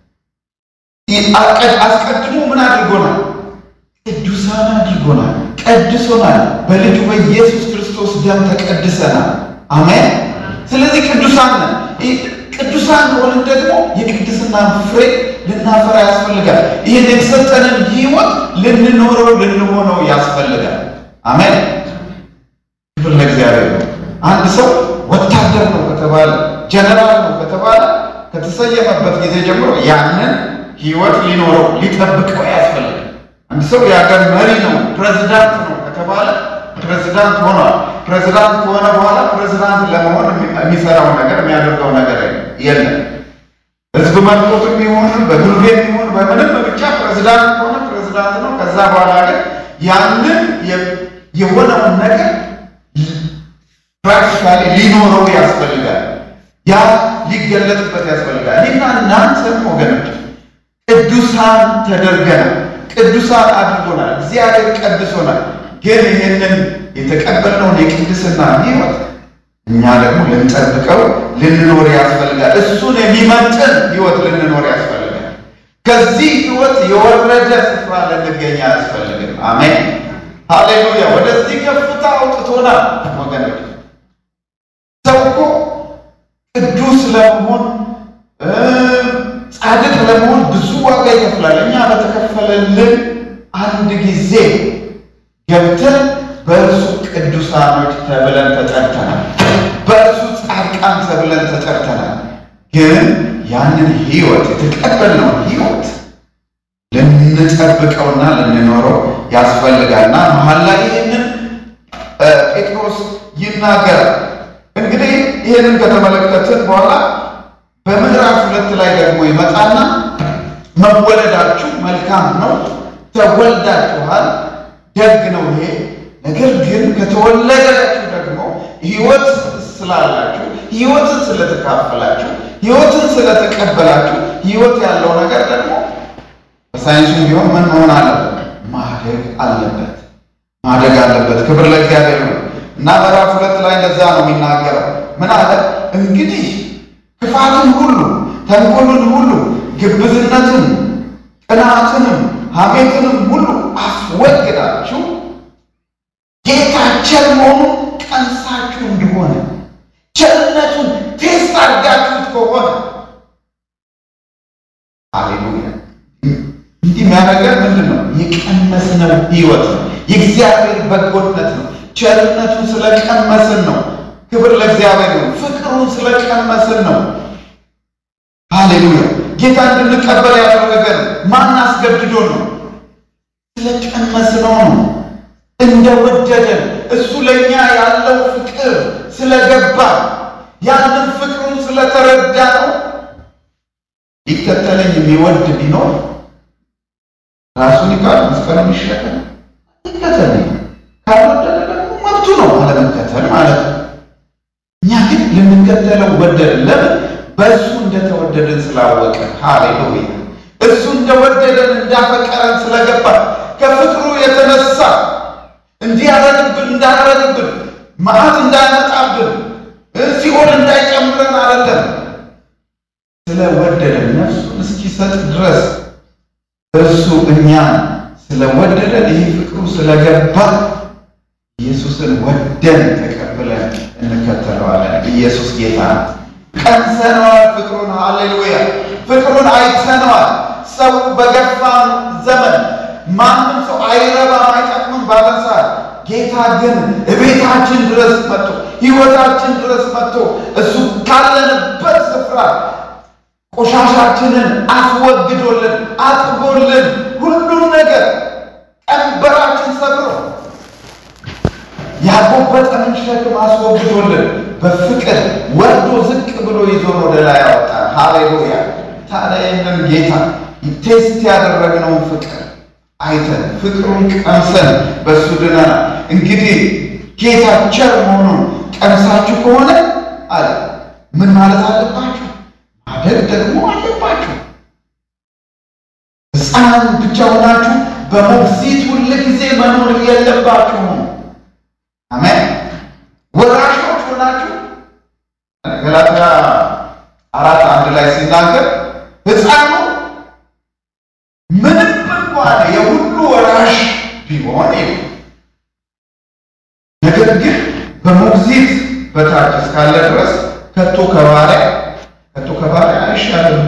አስቀድሞ ምን አድርጎናል? ቅዱሳን አድርጎናል፣ ቀድሶናል። በልጁ በኢየሱስ ክርስቶስ ደም ተቀድሰናል። አሜን። ስለዚህ ቅዱሳን ነን። ቅዱሳን ከሆንን ደግሞ የቅድስና ፍሬ ልናፈራ ያስፈልጋል። ይህን የተሰጠንን ሕይወት ልንሆነው ያስፈልጋል። አሜን። ክብር ለእግዚአብሔር። አንድ ሰው ወታደር ነው ከተባለ ጀነራል ነው ከተባለ ከተሰየመበት ጊዜ ጀምሮ ያንን ሕይወት ሊጠብቀው ያስፈልጋል። አንድ ሰው የሀገር መሪ ነው ፕሬዝዳንት ነው ከተባለ ፕሬዝዳንት ሆኗል። ፕሬዝዳንት ከሆነ በኋላ ፕሬዝዳንት ለመሆን የሚሰራው ነገር የሚያደርገው ነገር የለም። ህዝብ መርጦትም ይሁን በጉልቤት ይሁን በምንም ብቻ ፕሬዝዳንት ከሆነ ፕሬዝዳንት ነው። ከዛ በኋላ ግን ያንን የሆነውን ነገር ፕራክቲካሊ ሊኖረው ያስፈልጋል። ያ ሊገለጥበት ያስፈልጋል። እኔና እናንተም ወገኖች ቅዱሳን ተደርገናል። ቅዱሳን አድርጎናል። እግዚአብሔር ቀድሶናል። ግን ይህንን የተቀበልነውን የቅድስና ሕይወት እኛ ደግሞ ልንጠብቀው ልንኖር ያስፈልጋል። እሱን የሚመጥን ሕይወት ልንኖር ያስፈልጋል። ከዚህ ሕይወት የወረደ ስፍራ ልንገኝ አያስፈልግም። አሜን ሃሌሉያ። ወደዚህ ከፍታ አውጥቶናል ወገኖች። ሰው እኮ ቅዱስ ለመሆን ጻድቅ ለመሆን ብዙ ዋጋ ይከፍላል። እኛ በተከፈለልን አንድ ጊዜ ገብተን በእርሱ ቅዱሳኖች ተብለን ተጠርተናል። በእርሱ ጻድቃን ተብለን ተጠርተናል። ግን ያንን ሕይወት የተቀበልነውን ሕይወት ልንጠብቀውና ልንኖረው ያስፈልጋልና መሀል ላይ ይህንን ጴጥሮስ ይናገራል። እንግዲህ ይህንን ከተመለከትን በኋላ በምዕራፍ 2 ላይ ደግሞ ይመጣና መወለዳችሁ መልካም ነው፣ ተወልዳችኋል፣ ደግ ነው ይሄ ነገር ግን ከተወለዳችሁ ደግሞ ሕይወት ስላላችሁ፣ ሕይወትን ስለተካፈላችሁ፣ ሕይወትን ስለተቀበላችሁ ሕይወት ያለው ነገር ደግሞ በሳይንሱም ቢሆን ምን መሆን አለበት? ማደግ አለበት። ማደግ አለበት። ክብር ለእግዚአብሔር ነው። እና ምዕራፍ 2 ላይ እንደዛ ነው የሚናገረው። ምን አለ? እንግዲህ ክፋትን ሁሉ፣ ተንኮልን ሁሉ፣ ግብዝነትን፣ ቅናትንም፣ ሐሜትንም ሁሉ አስወግዳችሁ ጌታ ቸር መሆኑን ቀምሳችሁ እንደሆነ ቸርነቱን ቴስት አድርጋችሁት ከሆነ ሃሌሉያ። እንዲህ የሚያደርገን ምንድን ነው? የቀመስነው ሕይወት ነው። የእግዚአብሔር በጎነት ነው። ቸርነቱን ስለቀመስን ነው። ክብር ለእግዚአብሔር ነው። ፍቅሩን ስለቀመስን ነው። ሃሌሉያ። ጌታ እንድንቀበል ያደረገን ማን አስገድዶን ነው? ስለቀመስነው ነው። እንደወደደን እሱ ለኛ ያለው ፍቅር ስለገባ ያንን ፍቅሩን ስለተረዳ ነው። ሊከተለኝ የሚወድ ቢኖር ራሱን ይካድ መስቀሉን ይሸከም ይከተለኝ። ካልወደደ ደግሞ መብቱ ነው አለመከተል ማለት ነው። እኛ ግን ልንከተለው ወደድን። ለምን? በእሱ እንደተወደደን ስላወቀ። ሃሌሉያ። እሱ እንደወደደን እንዳፈቀረን ስለገባ ከፍቅሩ የተነሳ እንዲያረግብን እንዳረግብን መዓት እንዳይመጣብን ሲኦል እንዳይጨምረን አይደለም። ስለወደደን ነፍሱን እስኪሰጥ ድረስ እርሱ እኛን ስለወደደን ይህ ፍቅሩ ስለገባ ኢየሱስን ወደን ተቀብለን እንከተለዋለን። ኢየሱስ ጌታ ነው። ቀምሰነዋል ፍቅሩን። ሃሌሉያ። ፍቅሩን አይተነዋል። ሰው በገፋን ዘመን ማንም ሰው አይረባም አይጠቅምም ባለን ሰዓት ጌታ ግን እቤታችን ድረስ መጥቶ ሕይወታችን ድረስ መጥቶ እሱ ካለንበት ስፍራ ቆሻሻችንን አስወግዶልን አጥቦልን ሁሉም ነገር ቀንበራችን ሰብሮ ያጎበጠንን ሸክም አስወግዶልን በፍቅር ወርዶ ዝቅ ብሎ ይዞን ወደ ላይ ያወጣን። ሃሌሉያ። ታዲያ ይህንን ጌታ ቴስት ያደረግነውን ፍቅር አይተን ፍቅሩን ቀምሰን በእሱ ድነናል። እንግዲህ ጌታ ቸር መሆኑን ቀምሳችሁ ከሆነ አለ ምን ማለት አለባችሁ? ማደግ ደግሞ አለባችሁ። ሕፃን ብቻ ሆናችሁ በሞግዚት ሁል ጊዜ መኖር የለባችሁም። አሜን። ወራሾች ሆናችሁ ገላትያ 4:1 ላይ ሲናገር ሕፃኑ ምንም እንኳን የሁሉ ወራሽ ቢሆን ነገር ግን በሞግዚት በታች እስካለ ድረስ ከቶ ከባሪያ አይሻልም።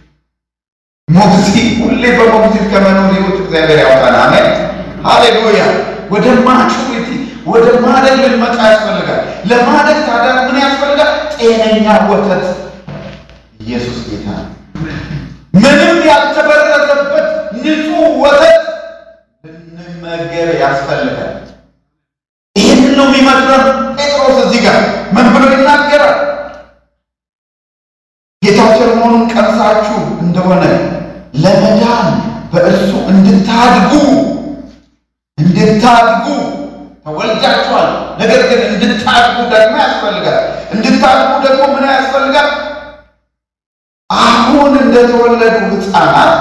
ሞግዚት ሁሌ በሞግዚት ከመኖር ሕይወት እግዚአብሔር ያውጣን። አሜን ሃሌሉያ። ወደ ማቹሪቲ ወደ ማደግ ልንመጣ ያስፈልጋል። ለማደግ ታዲያ ምን ያስፈልጋል? ጤነኛ ወተት። ኢየሱስ ጌታ ነው። ምንም ያልተበረዘበት ንጹህ ወተት ልንመገብ ያስፈልጋል። ይህንን ነው የሚመክረን ጴጥሮስ እዚህ ጋር ምን ብሎ ይናገራል? ጌታ ቸር መሆኑን ቀምሳችሁ እንደሆነ ለመዳን በእርሱ እንድታድጉ ተወልዳችኋል። ነገር ግን እንድታድጉ ደግሞ ያስፈልጋል። እንድታድጉ ደግሞ ምን ያስፈልጋል? አሁን እንደተወለዱ ሕፃናት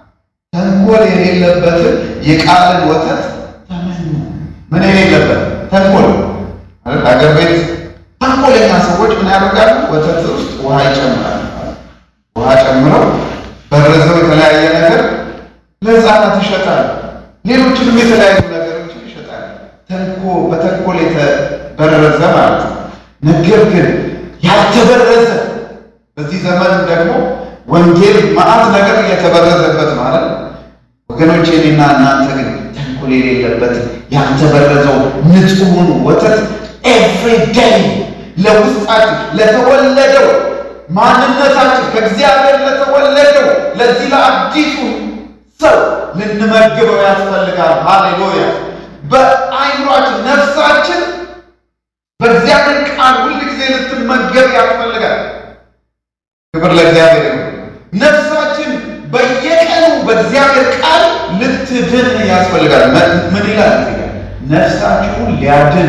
ተንኮል የሌለበትን የቃልን ወተት ተመኙ። ምን የሌለበት? ተንኮል ማለት አገር ቤት ተንኮለኛ ሰዎች ምን ያደርጋሉ? ወተት ውስጥ ውሃ ይጨምራሉ። ውሃ ጨምረው በረዘው የተለያየ ነገር ለሕፃናት ይሸጣሉ። ሌሎችንም የተለያዩ ነገሮችን ይሸጣሉ። በተንኮል የተበረዘ ማለት ነው። ነገር ግን ያልተበረዘ በዚህ ዘመን ደግሞ ወንጌል መዓት ነገር እየተበረዘበት ማለት ወገኖቼ፣ እኔና እናንተ ግን ተንኮል የሌለበት ያልተበረዘው ንጹሑን ወተት ኤቭሪ ዴይ ለውስጣችን ለተወለደው ማንነታችን ከእግዚአብሔር ለተወለደው ለዚህ ለአዲሱ ሰው ልንመግበው ያስፈልጋል። ሃሌሉያ! በአይምሯችን ነፍሳችን በእግዚአብሔር ቃል ሁል ጊዜ ልትመገብ ያስፈልጋል። ክብር ለእግዚአብሔር ነው። ነፍሳችን በየቀኑ በእግዚአብሔር ቃል ልትድን ያስፈልጋል። ምን ይላል? ነፍሳችሁን ሊያድን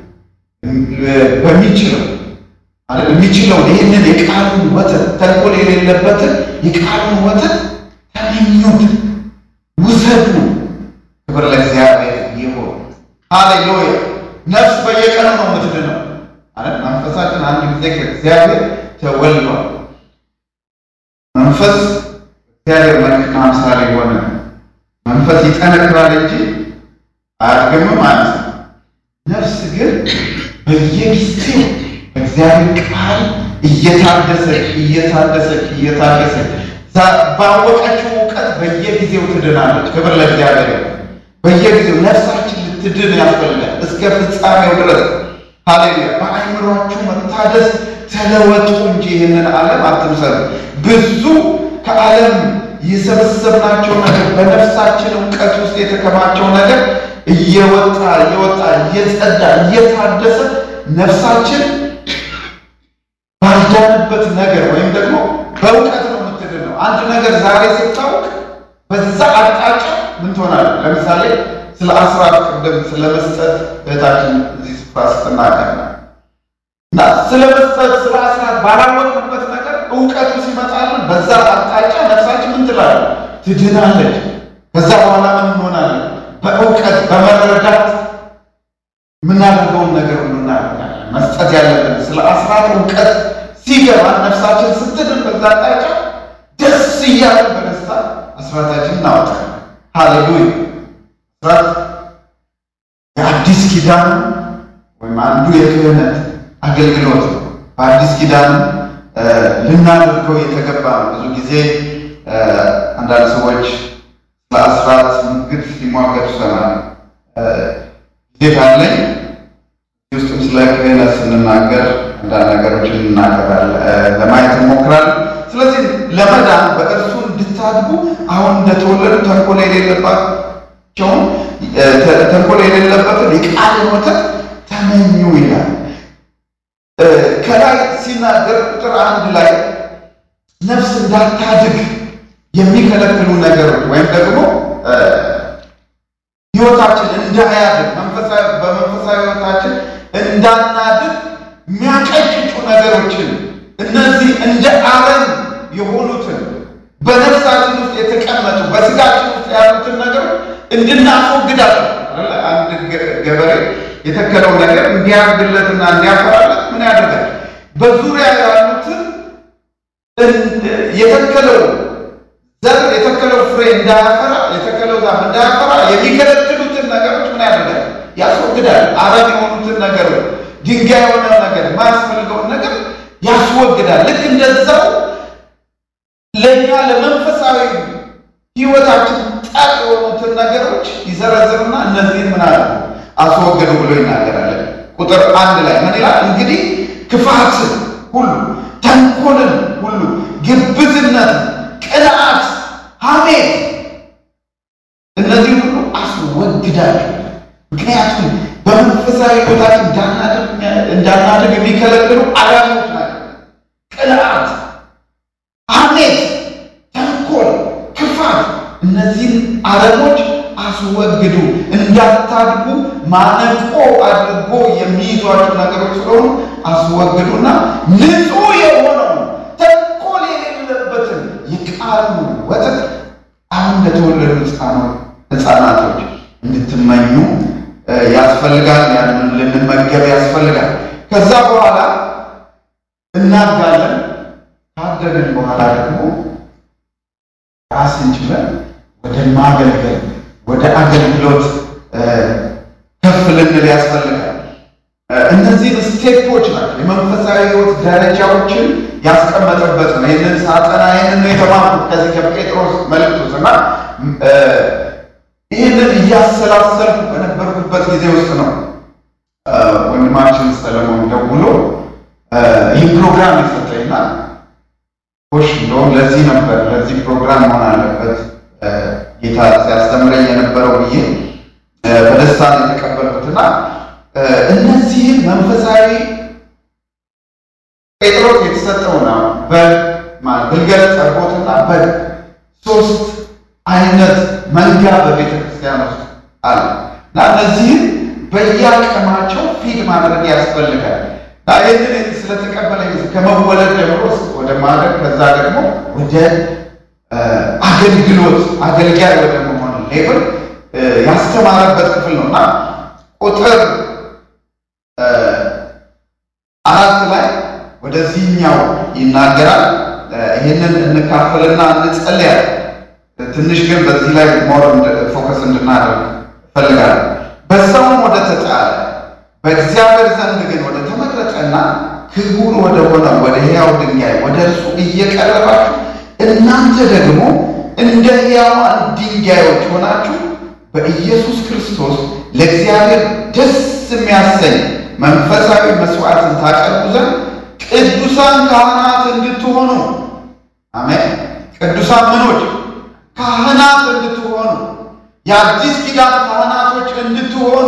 በሚችለው የሚችለው ይህንን የቃሉን ወተት ተንኮል የሌለበትን የቃሉን ወተት ተመኙት፣ ውሰዱ። ክብር ለእግዚአብሔር ይሁን። ሃሌሉያ! ነፍስ በየቀኑ ነው የምትድነው ማለት መንፈሳችን አንድ ጊዜ ከእግዚአብሔር ተወልዷል። መንፈስ እግዚአብሔር መልክና ምሳሌ የሆነ መንፈስ ይጠነክራል እንጂ አያድግም ማለት ነው። ነፍስ ግን በየጊዜው በእግዚአብሔር ቃል እየታደሰች ባወቀችው እውቀት በየጊዜው ትድናለች። ክብር ለእግዚአብሔር። በየጊዜው ነፍሳችን ልትድን ያስፈልጋል እስከ ፍጻሜው ድረስ። ሃሌሉያ! በአይምሯችሁ መታደስ ተለወጡ እንጂ ይህንን ዓለም አትምሰሉ። ብዙ ከዓለም የሰበሰብናቸው ነገር በነፍሳችን እውቀት ውስጥ የተከማቸው ነገር እየወጣ እየጸዳ እየታደሰ ነፍሳችን ባልዳንበት ነገር ወይም ደግሞ በእውቀት ነው የምትድነው። አንድ ነገር ዛሬ ስታውቅ በዛ አቅጣጫ ምን ትሆናለህ? ለምሳሌ ስለ አስራት ቅድም ስለ መስጠት እህታችን እዚህ ስፍራ ስትናገር እና ስለ መስጠት ስለ አስራት ባላወቅንበት ነገር እውቀቱ ሲመጣልን በዛ አቅጣጫ ነፍሳችን ምን ትላለች? ትድናለች። ከዛ በኋላ ምን እንሆናለን? በእውቀት በመረዳት የምናደርገውን ነገር ሁሉ እናደርጋለን። መስጠት ያለብን ስለ አስራት እውቀት ሲገባ ነፍሳችን ስትድን በዛ አቅጣጫ ደስ እያለን በደስታ አስራታችን እናወጣለን። ሃሌሉያ! አስራት የአዲስ ኪዳን ወይም አንዱ የክህነት አገልግሎት ነው። በአዲስ ኪዳን ልናደርገው የተገባ ነው። ብዙ ጊዜ አንዳንድ ሰዎች ለአስራት ንግድ ሲሟገቱ ሰማል። ጊዜ ካለኝ ውስጥም ስለ ክህነት ስንናገር አንዳንድ ነገሮችን ለማየት እንሞክራለን። ስለዚህ ለመዳን በእርሱ እንድታድጉ አሁን እንደተወለዱ ተንኮል የሌለበትን የቃልን ወተት ተመኙ ይላል። ከላይ ሲናገር ቁጥር 1 ላይ ነፍስ እንዳታድግ የሚከለክሉ ነገሮች ወይም ደግሞ ሕይወታችን እንዳያድግ በመንፈሳዊ ሕይወታችን እንዳናድግ የሚያቀጭጩ ነገሮችን እነዚህ እንደ አረም የሆኑትን በነፍሳችን ውስጥ የተቀመጡ በስጋችን ውስጥ ያሉትን ነገሮች እንድናስወግዳለን። አንድ ገበሬ የተከለው ነገር እንዲያድግለትና እንዲያፈራለት ምን ያደርጋል? በዙሪያ ያሉትን የተከለው ዘር የተከለው ፍሬ እንዳያፈራ የተከለው ዛፍ እንዳያፈራ የሚከለክሉትን ነገሮች ምን ያደርጋል? ያስወግዳል። አረም የሆኑትን ነገሮች ድንጋይ የሆነ ነገር የማያስፈልገውን ነገር ያስወግዳል። ልክ እንደዛው ለእኛ ለመንፈሳዊ ሕይወታችን ጠቅ የሆኑትን ነገሮች ይዘረዝርና እነዚህን ምን አለ አስወግዱ ብሎ ይናገራል። ቁጥር 1 ላይ ምን ይላል? እንግዲህ ክፋትን ሁሉ፣ ተንኮልን ሁሉ፣ ግብዝነት፣ ቅንዓት፣ ሐሜት እነዚህ ሁሉ አስወግዳችሁ። ምክንያቱም በመንፈሳዊ ሕይወታችን እንዳናድግ የሚከለክሉ አራሞች ናቸው። ቅንዓት፣ ሐሜት፣ ተንኮል፣ ክፋት እነዚህን አረሞች አስወግዱ። እንዳታድጉ ማነቆ አድርጎ የሚይዟቸው ነገሮች ስለሆኑ አስወግዱና ንጹሕ የሆነው ተንኮል የሌለበትን የቃሉ ወተት አሁን ለተወለዱ ሕፃናቶች እንድትመኙ ያስፈልጋል። ያንን ልንመገብ ያስፈልጋል። ከዛ በኋላ እናድጋለን። ካደግን በኋላ ደግሞ ራስን ችለን ወደ ማገልገል ወደ አገልግሎት ከፍ ልንል ያስፈልጋል። እነዚህ ስቴፖች ናቸው የመንፈሳዊ ሕይወት ደረጃዎችን ያስቀመጠበት ነው። ይህንን ሳጠና ይህንን የተማርኩት ከዚህ ከጴጥሮስ መልእክት እና ይህንን እያሰላሰልኩ በነበርኩበት ጊዜ ውስጥ ነው ወንድማችን ሰለሞን ደውሎ ይህ ፕሮግራም የሰጠኝና ኮሽ ብሎ ለዚህ ነበር ለዚህ ፕሮግራም መሆን አለበት ጌታ ሲያስተምረኝ የነበረው ብዬ በደስታ የተቀበልኩትና እነዚህ መንፈሳዊ ጴጥሮስ የተሰጠው ነው በግልገል ጠቦትና በሶስት አይነት መንጋ በቤተ ክርስቲያን ውስጥ አለ እና እነዚህ በየአቅማቸው ፊድ ማድረግ ያስፈልጋል። ይህንን ስለተቀበለ ከመወለድ ጀምሮ ወደ ማድረግ ከዛ ደግሞ ወደ አገልግሎት አገልጋይ ወደ መሆን ሌብል ያስተማረበት ክፍል ነውና ቁጥር 4 ላይ ወደዚህኛው ይናገራል። ይህንን እንካፈልና እንጸልያለን። ትንሽ ግን በዚህ ላይ ሞር ፎከስ እንድናደርግ እፈልጋለሁ። በሰውም ወደ ተጣለ በእግዚአብሔር ዘንድ ግን ወደ ተመረጠና ክቡር ወደ ሆነ ወደ ሕያው ድንጋይ ወደ እርሱ እየቀረባችሁ እናንተ ደግሞ እንደ ሕያዋን ድንጋዮች ሆናችሁ በኢየሱስ ክርስቶስ ለእግዚአብሔር ደስ የሚያሰኝ መንፈሳዊ መስዋዕትን ታቀርቡ ዘንድ ቅዱሳን ካህናት እንድትሆኑ። አሜን። ቅዱሳን ምኖች ካህናት እንድትሆኑ የአዲስ ኪዳን ካህናቶች እንድትሆኑ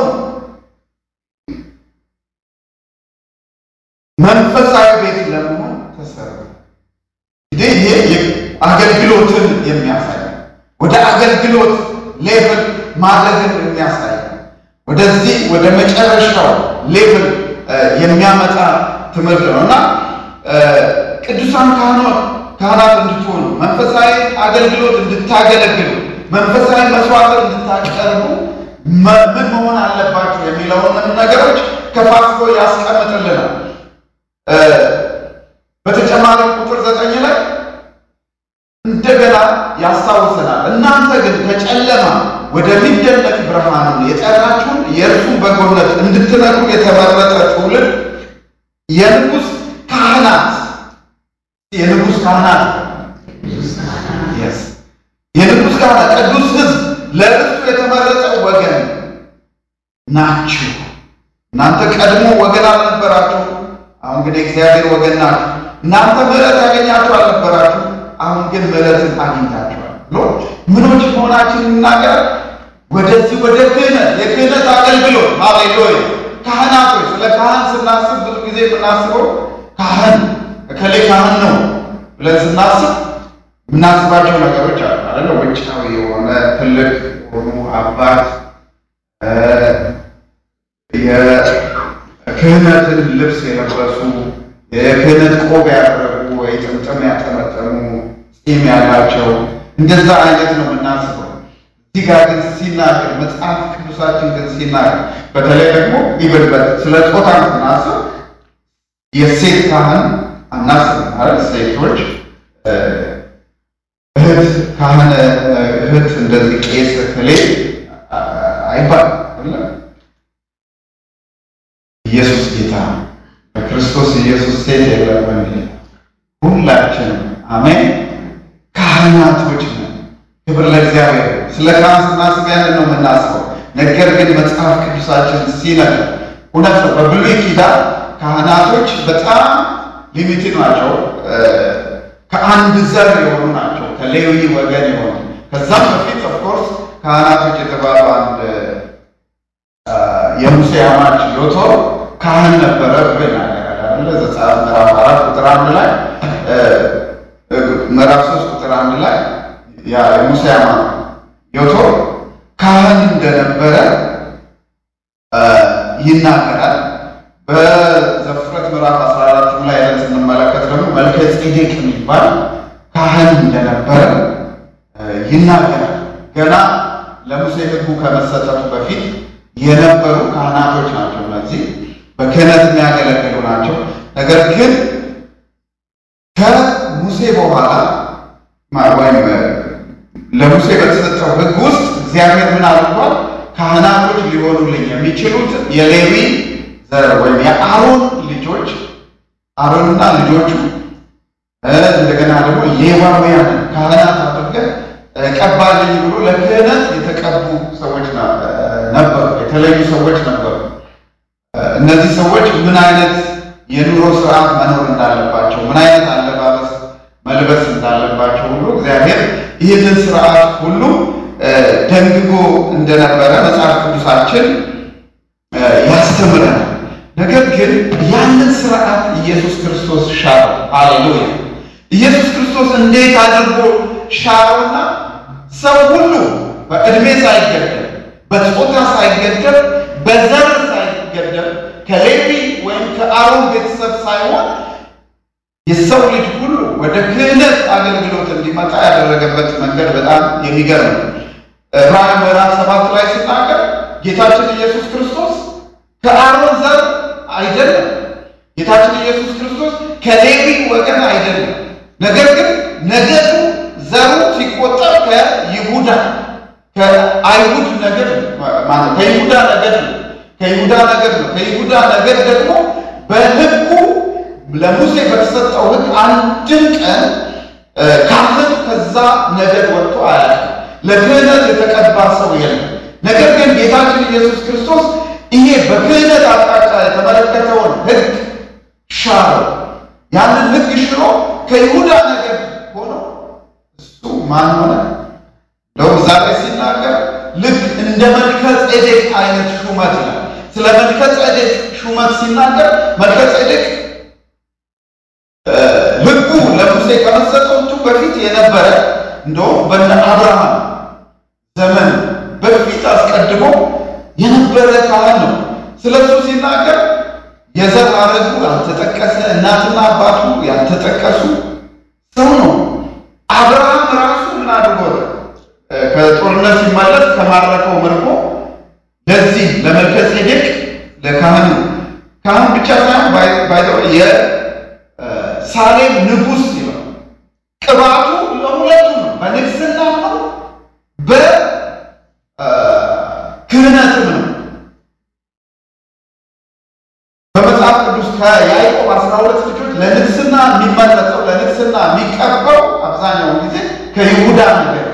መንፈሳዊ ቤት ለመሆን ተሰራ። ይሄ አገልግሎትን የሚያሳይ ወደ አገልግሎት ሌቭል ማድረግን የሚያሳይ ወደዚህ ወደ መጨረሻው ሌቭል የሚያመጣ ትምህርት ነውና ቅዱሳን ካህናት እንድትሆኑ መንፈሳዊ አገልግሎት እንድታገለግሉ መንፈሳዊ መስዋዕት እንድታቀርቡ ምን መሆን አለባችሁ የሚለውን ነገሮች ከፋፍሎ ያስቀምጥልናል። በተጨማሪ ቁጥር 9 ላይ እንደገና ያስታውሰናል። እናንተ ግን ከጨለማ ወደሚደነቅ ብርሃኑ የጠራችሁን የእርሱን በጎነት እንድትነግሩ የተመረጠ ትውልድ የንጉሥ ካህናት የንጉሥ ካህናት ቅዱስ ሕዝብ ለእርሱ የተመረጠ ወገን ናችሁ። እናንተ ቀድሞ ወገን አልነበራችሁ፣ አሁን ግን እግዚአብሔር ወገን ናችሁ። እናንተ ምሕረት ያገኛችሁ አልነበራችሁ፣ አሁን ግን ምሕረትን አግኝታችኋል ብሎ ምኖች መሆናችን ይናገራል። ወደዚህ ወደ ክህነት የክህነት አገልግሎት ሃሌሉያ። ካህናቶች ስለ ካህን ስናስብ ብዙ ጊዜ የምናስበው ካህን እከሌ ካህን ነው ብለን ስናስብ የምናስባቸው ነገሮች አሉ አይደል? ውጫዊ የሆነ ትልቅ የሆኑ አባት የክህነትን ልብስ የለበሱ የክህነት ቆብ ያደረጉ ወይ ጥምጥም ያጠመጠሙ ፂም ያላቸው እንደዛ አይነት ነው የምናስበው። እዚህ ጋር ግን ሲናገር መጽሐፍ ቅዱሳችን ግን ሲናገር በተለይ ደግሞ ይበልበት ስለ ጾታ ስናስብ የሴት ካህን አናስብ ማለት ሴቶች እህት ካህን እህት እንደዚህ ቄስ ክሌ አይባል። ኢየሱስ ጌታ በክርስቶስ ኢየሱስ ሴት የለም። ሁላችንም አሜን ካህናቶች ነን። ክብር ለእግዚአብሔር። ስለ ካህን ስናስብ ያንን ነው የምናስበው። ነገር ግን መጽሐፍ ቅዱሳችን ሲነግር እውነት ነው። በብሉይ ኪዳን ካህናቶች በጣም ሊሚትድ ናቸው። ከአንድ ዘር የሆኑ ናቸው፣ ከሌዊ ወገን የሆኑ። ከዛም በፊት ኦፍኮርስ ካህናቶች የተባሉ አንድ የሙሴ አማች ዮቶር ካህን ነበረ ብሎ ይናገራል። ዘጸአት ምዕራፍ 4 ቁጥር 1 ላይ ምዕራፍ 3 ቁጥር 1 ላይ ያ የሙሴ አማች ዮቶር ካህን እንደነበረ ይናገራል። በዘፍጥረት ምዕራፍ 14 ላይ ስንመለከት ደግሞ መልከ ጼዴቅ የሚባል ካህን እንደነበረ ይናገራል። ገና ለሙሴ ሕጉ ከመሰጠቱ በፊት የነበሩ ካህናቶች ናቸው። እነዚህ በክህነት የሚያገለግሉ ናቸው። ነገር ግን ከሙሴ በኋላ ወይም ለሙሴ በተሰጠው ሕግ ውስጥ እግዚአብሔር ምን አድርጓል? ካህናቶች ሊሆኑልኝ የሚችሉት የሌዊ ዘር ወይም የአሮን ልጆች፣ አሮንና ልጆቹ እንደገና ደግሞ ሌዋውያን ካህናት አድርገን ቀባልኝ ብሎ ለክህነት የተቀቡ ሰዎች ነበሩ፣ የተለዩ ሰዎች ነበሩ። እነዚህ ሰዎች ምን አይነት የኑሮ ስርዓት መኖር እንዳለባቸው፣ ምን አይነት አለባበስ መልበስ እንዳለባቸው ሁሉ እግዚአብሔር ይህንን ስርዓት ሁሉ ደንግጎ እንደነበረ መጽሐፍ ቅዱሳችን ያስተምረናል። ነገር ግን ያንን ስርዓት ኢየሱስ ክርስቶስ ሻረው። ሃሌሉያ! ኢየሱስ ክርስቶስ እንዴት አድርጎ ሻረውና ሰው ሁሉ በእድሜ ሳይገደብ፣ በጾታ ሳይገደብ፣ በዘር ሳይገደብ ከሌዊ ወይም ከአሮን ቤተሰብ ሳይሆን የሰው ልጅ ሁሉ ወደ ክህነት አገልግሎት እንዲመጣ ያደረገበት መንገድ በጣም የሚገርም ነው። ዕብራውያን ምዕራፍ 7 ላይ ሲናገር ጌታችን ኢየሱስ ክርስቶስ ከአሮን ዘር አይደለም፣ ጌታችን ኢየሱስ ክርስቶስ ከሌዊ ወገን አይደለም። ነገር ግን ነገዱ ዘሩ ሲቆጠር ከይሁዳ ከአይሁድ ነገድ ማለት ከይሁዳ ነገድ ነው። ከይሁዳ ነገድ ደግሞ በሕጉ ለሙሴ በተሰጠው ሕግ አንድም ቀን ካህን ከዛ ነገድ ወጥቶ አያውቅም። ለክህነት የተቀባ ሰው የለም። ነገር ግን ጌታችን ኢየሱስ ክርስቶስ ይሄ በክህነት አቅጣጫ የተመለከተውን ሕግ ሻረው። ያንን ሕግ ሽሮ ከይሁዳ ነገድ ሆኖ እሱ ማን ሆነ? እንደውም ዛሬ ሲናገር ልክ እንደ መልከ ጼዴቅ አይነት ሹመት ነው። ስለ መልከ ጼዴቅ ሹመት ሲናገር መልከ ጼዴቅ ሕጉ ለሙሴ ከመሰጠቱ በፊት የነበረ እንደውም በእነ አብርሃም ዘመን በፊት አስቀድሞ የነበረ ካህን ነው። ስለሱ ሲናገር የዘር ሐረጉ ያልተጠቀሰ፣ እናትና አባቱ ያልተጠቀሱ ሰው ነው። አብርሃም ራሱ ምን አድርጎት ከጦርነት ሲመለስ ከማረከው ምርኮ ለዚህ ለመልከ ጼዴቅ ለካህኑ ካህን ብቻ ሳይሆን ባይዘው የሳሌም ንጉሥ ነው። ቅባቱ ለሁለቱ ነው፣ በንግስና ነው፣ በክህነትም ነው። በመጽሐፍ ቅዱስ ከያዕቆብ 12 ልጆች ለንግስና የሚመረጠው ለንግስና የሚቀባው አብዛኛውን ጊዜ ከይሁዳ ነገድ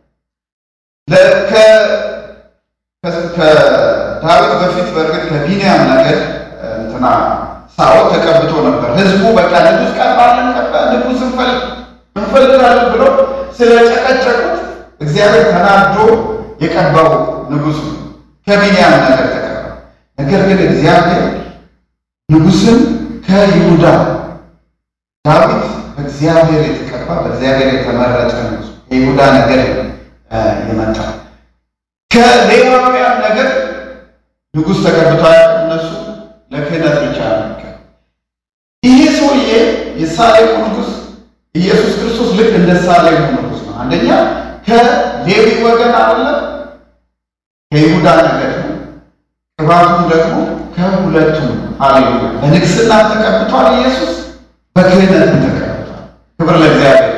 ከዳዊት በፊት በእርግጥ ከቢንያም ነገድ እንትና ሳኦል ተቀብቶ ነበር። ህዝቡ በቃ ንጉሥ ቀባለን ንጉሥ እንፈልጋለን ብሎ ስለጨቀጨቁት እግዚአብሔር ተናዶ የቀባው ንጉሥ ከቢንያም ነገድ ተቀባ። ነገር ግን እግዚአብሔር ንጉሥን ከይሁዳ ዳዊት በእግዚአብሔር የተቀባ በእግዚአብሔር የተመረጠ ንጉሥ ከይሁዳ ነገድ የመጣ ከሌዋውያን ነገድ ንጉሥ ተቀብቷል። እነሱ ለክህነት ብቻ ነው። ይሄ ሰውዬ የሳሌሙ ንጉሥ ኢየሱስ ክርስቶስ ልክ እንደ ሳሌሙ ንጉሥ ነው። አንደኛ ከሌዊ ወገን አይደለም፣ ከይሁዳ ነገድ ነው። ቅባቱም ደግሞ ከሁለቱም ሃሌሉያ። በንግስና ተቀብቷል ኢየሱስ፣ በክህነት ተቀብቷል። ክብር ለእግዚአብሔር።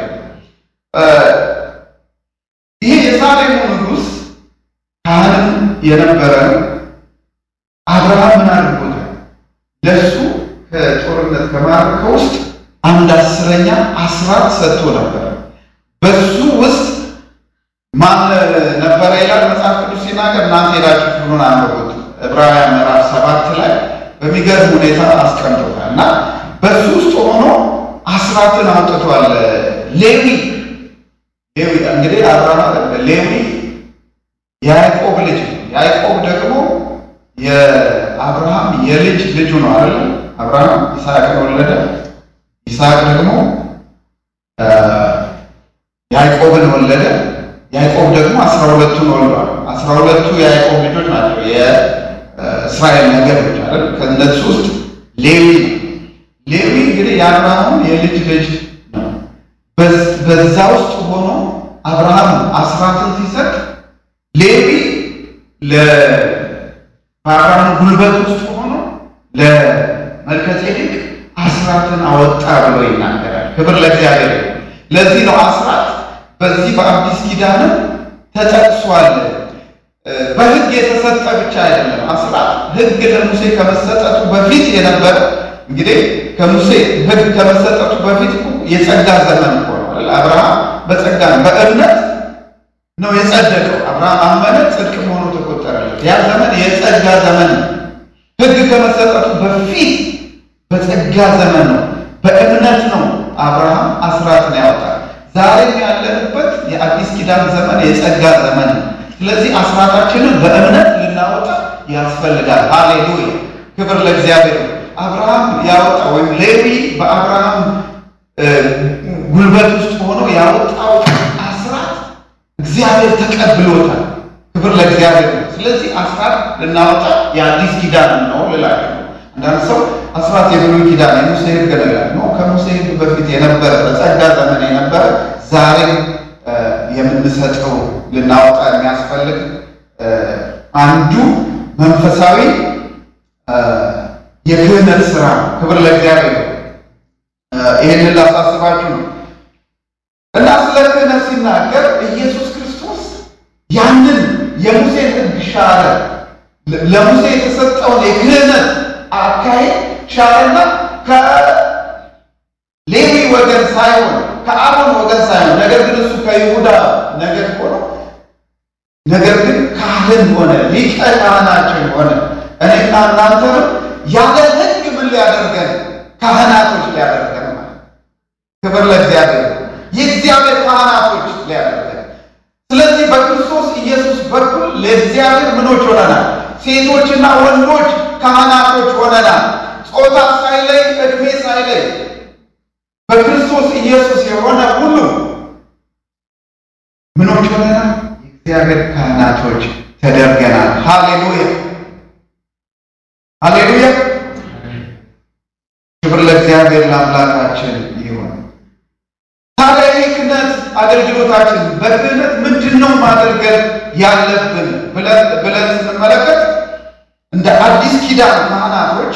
ይሄ የሳሌሙ ንጉሥ ካህን የነበረ አብርሃም ምን አድርጎታል? ለሱ ከጦርነት ከማረከው ውስጥ 1/10 አስራት ሰጥቶ ነበር። በሱ ውስጥ ማን ነበረ ይላል መጽሐፍ ቅዱስ ሲናገር። እናንተ ሄዳችሁ ክፍሉን አንብቡት። ዕብራውያን ምዕራፍ 7 ላይ በሚገርም ሁኔታ አስቀምጦታል። እና በሱ ውስጥ ሆኖ አስራትን አውጥቷል። ሌዊ እንግዲህ አብርሃም ሌዊ የያዕቆብ ልጅ ነው። ያዕቆብ ደግሞ የአብርሃም የልጅ ልጁ ነው አይደል? አብርሃም ይስሐቅን ወለደ። ይስሐቅ ደግሞ ያዕቆብን ወለደ። ያዕቆብ ደግሞ 12ቱን ወልዷል። 12ቱ የያዕቆብ ልጆች ናቸው፣ የእስራኤል ነገዶች አይደል? ከእነሱ ውስጥ ሌዊ እንግዲህ የአብርሃም የልጅ ልጅ ነው። በዛ ውስጥ ሆኖ አብርሃም አስራትን ሲሰጥ ሌዊ በአብርሃም ጉልበት ውስጥ ሆኖ ለመልከጼዴቅ አስራትን አወጣ ብሎ ይናገራል። ክብር ለእግዚአብሔር። ለዚህ ነው አስራት በዚህ በአዲስ ኪዳን ተጠቅሷል። በሕግ የተሰጠ ብቻ አይደለም። አስራት ሕግ ለሙሴ ከመሰጠቱ በፊት የነበረ እንግዲህ ከሙሴ ሕግ ከመሰጠቱ በፊት የጸጋ ዘመን ሆኗል። አብርሃም በጸጋ በእምነት ነው የጸደቀው። አብርሃም አመነ፣ ጽድቅ ሆኖ ተቆጠረለት። ያ ዘመን የጸጋ ዘመን ነው። ሕግ ከመሰጠቱ በፊት በጸጋ ዘመን ነው፣ በእምነት ነው አብርሃም አስራትን ያወጣል። ዛሬም ያለንበት የአዲስ ኪዳን ዘመን የጸጋ ዘመን ነው። ስለዚህ አስራታችንን በእምነት ልናወጣ ያስፈልጋል። ሃሌሉያ! ክብር ለእግዚአብሔር። አብርሃም ያወጣ ወይም ሌዊ በአብርሃም ጉልበት ውስጥ ሆኖ ያወጣው አስራት እግዚአብሔር ተቀብሎታል። ክብር ለእግዚአብሔር። ስለዚህ አስራት ልናወጣ የአዲስ ኪዳን ነው ልላችሁ። አንዳንድ ሰው አስራት የብሉይ ኪዳን የሙሴ ሕግ ነው ይላል። ነው ከሙሴ ሕግ በፊት የነበረ በጸጋ ዘመን የነበረ ዛሬም የምንሰጠው ልናወጣ የሚያስፈልግ አንዱ መንፈሳዊ የክህነት ስራ። ክብር ለእግዚአብሔር። ይህንን ላሳስባችሁ ነው እና ስለ ክህነት ሲናገር ኢየሱስ ክርስቶስ ያንን የሙሴን ሕግ ሻረ። ለሙሴ የተሰጠውን የክህነት አካሄድ ሻረና ከሌዊ ወገን ሳይሆን ከአሮን ወገን ሳይሆን ነገር ግን እሱ ከይሁዳ ነገድ ሆኖ ነገር ግን ካህን ሆነ፣ ሊቀ ካህናችን ሆነ። እኔና እናንተንም ያለ ሕግ ምን ሊያደርገን? ካህናቶች ሊያደርገን ማለት። ክብር ለእግዚአብሔር። የእግዚአብሔር ካህናቶች ሊያደርገን። ስለዚህ በክርስቶስ ኢየሱስ በኩል ለእግዚአብሔር ምኖች ሆነናል? ሴቶችና ወንዶች ካህናቶች ሆነናል። ጾታ ሳይለይ፣ ዕድሜ ሳይለይ በክርስቶስ ኢየሱስ የሆነ ሁሉ ምኖች ሆነናል? የእግዚአብሔር ካህናቶች ተደርገናል። ሃሌሉያ ሃሌሉያ። ክብር ለእግዚአብሔር ለአምላካችን ይሁን። ታዲያ የክህነት አገልግሎታችን በክህነት ምንድነው ማድረግ ያለብን ብለን ስንመለከት እንደ አዲስ ኪዳን ካህናቶች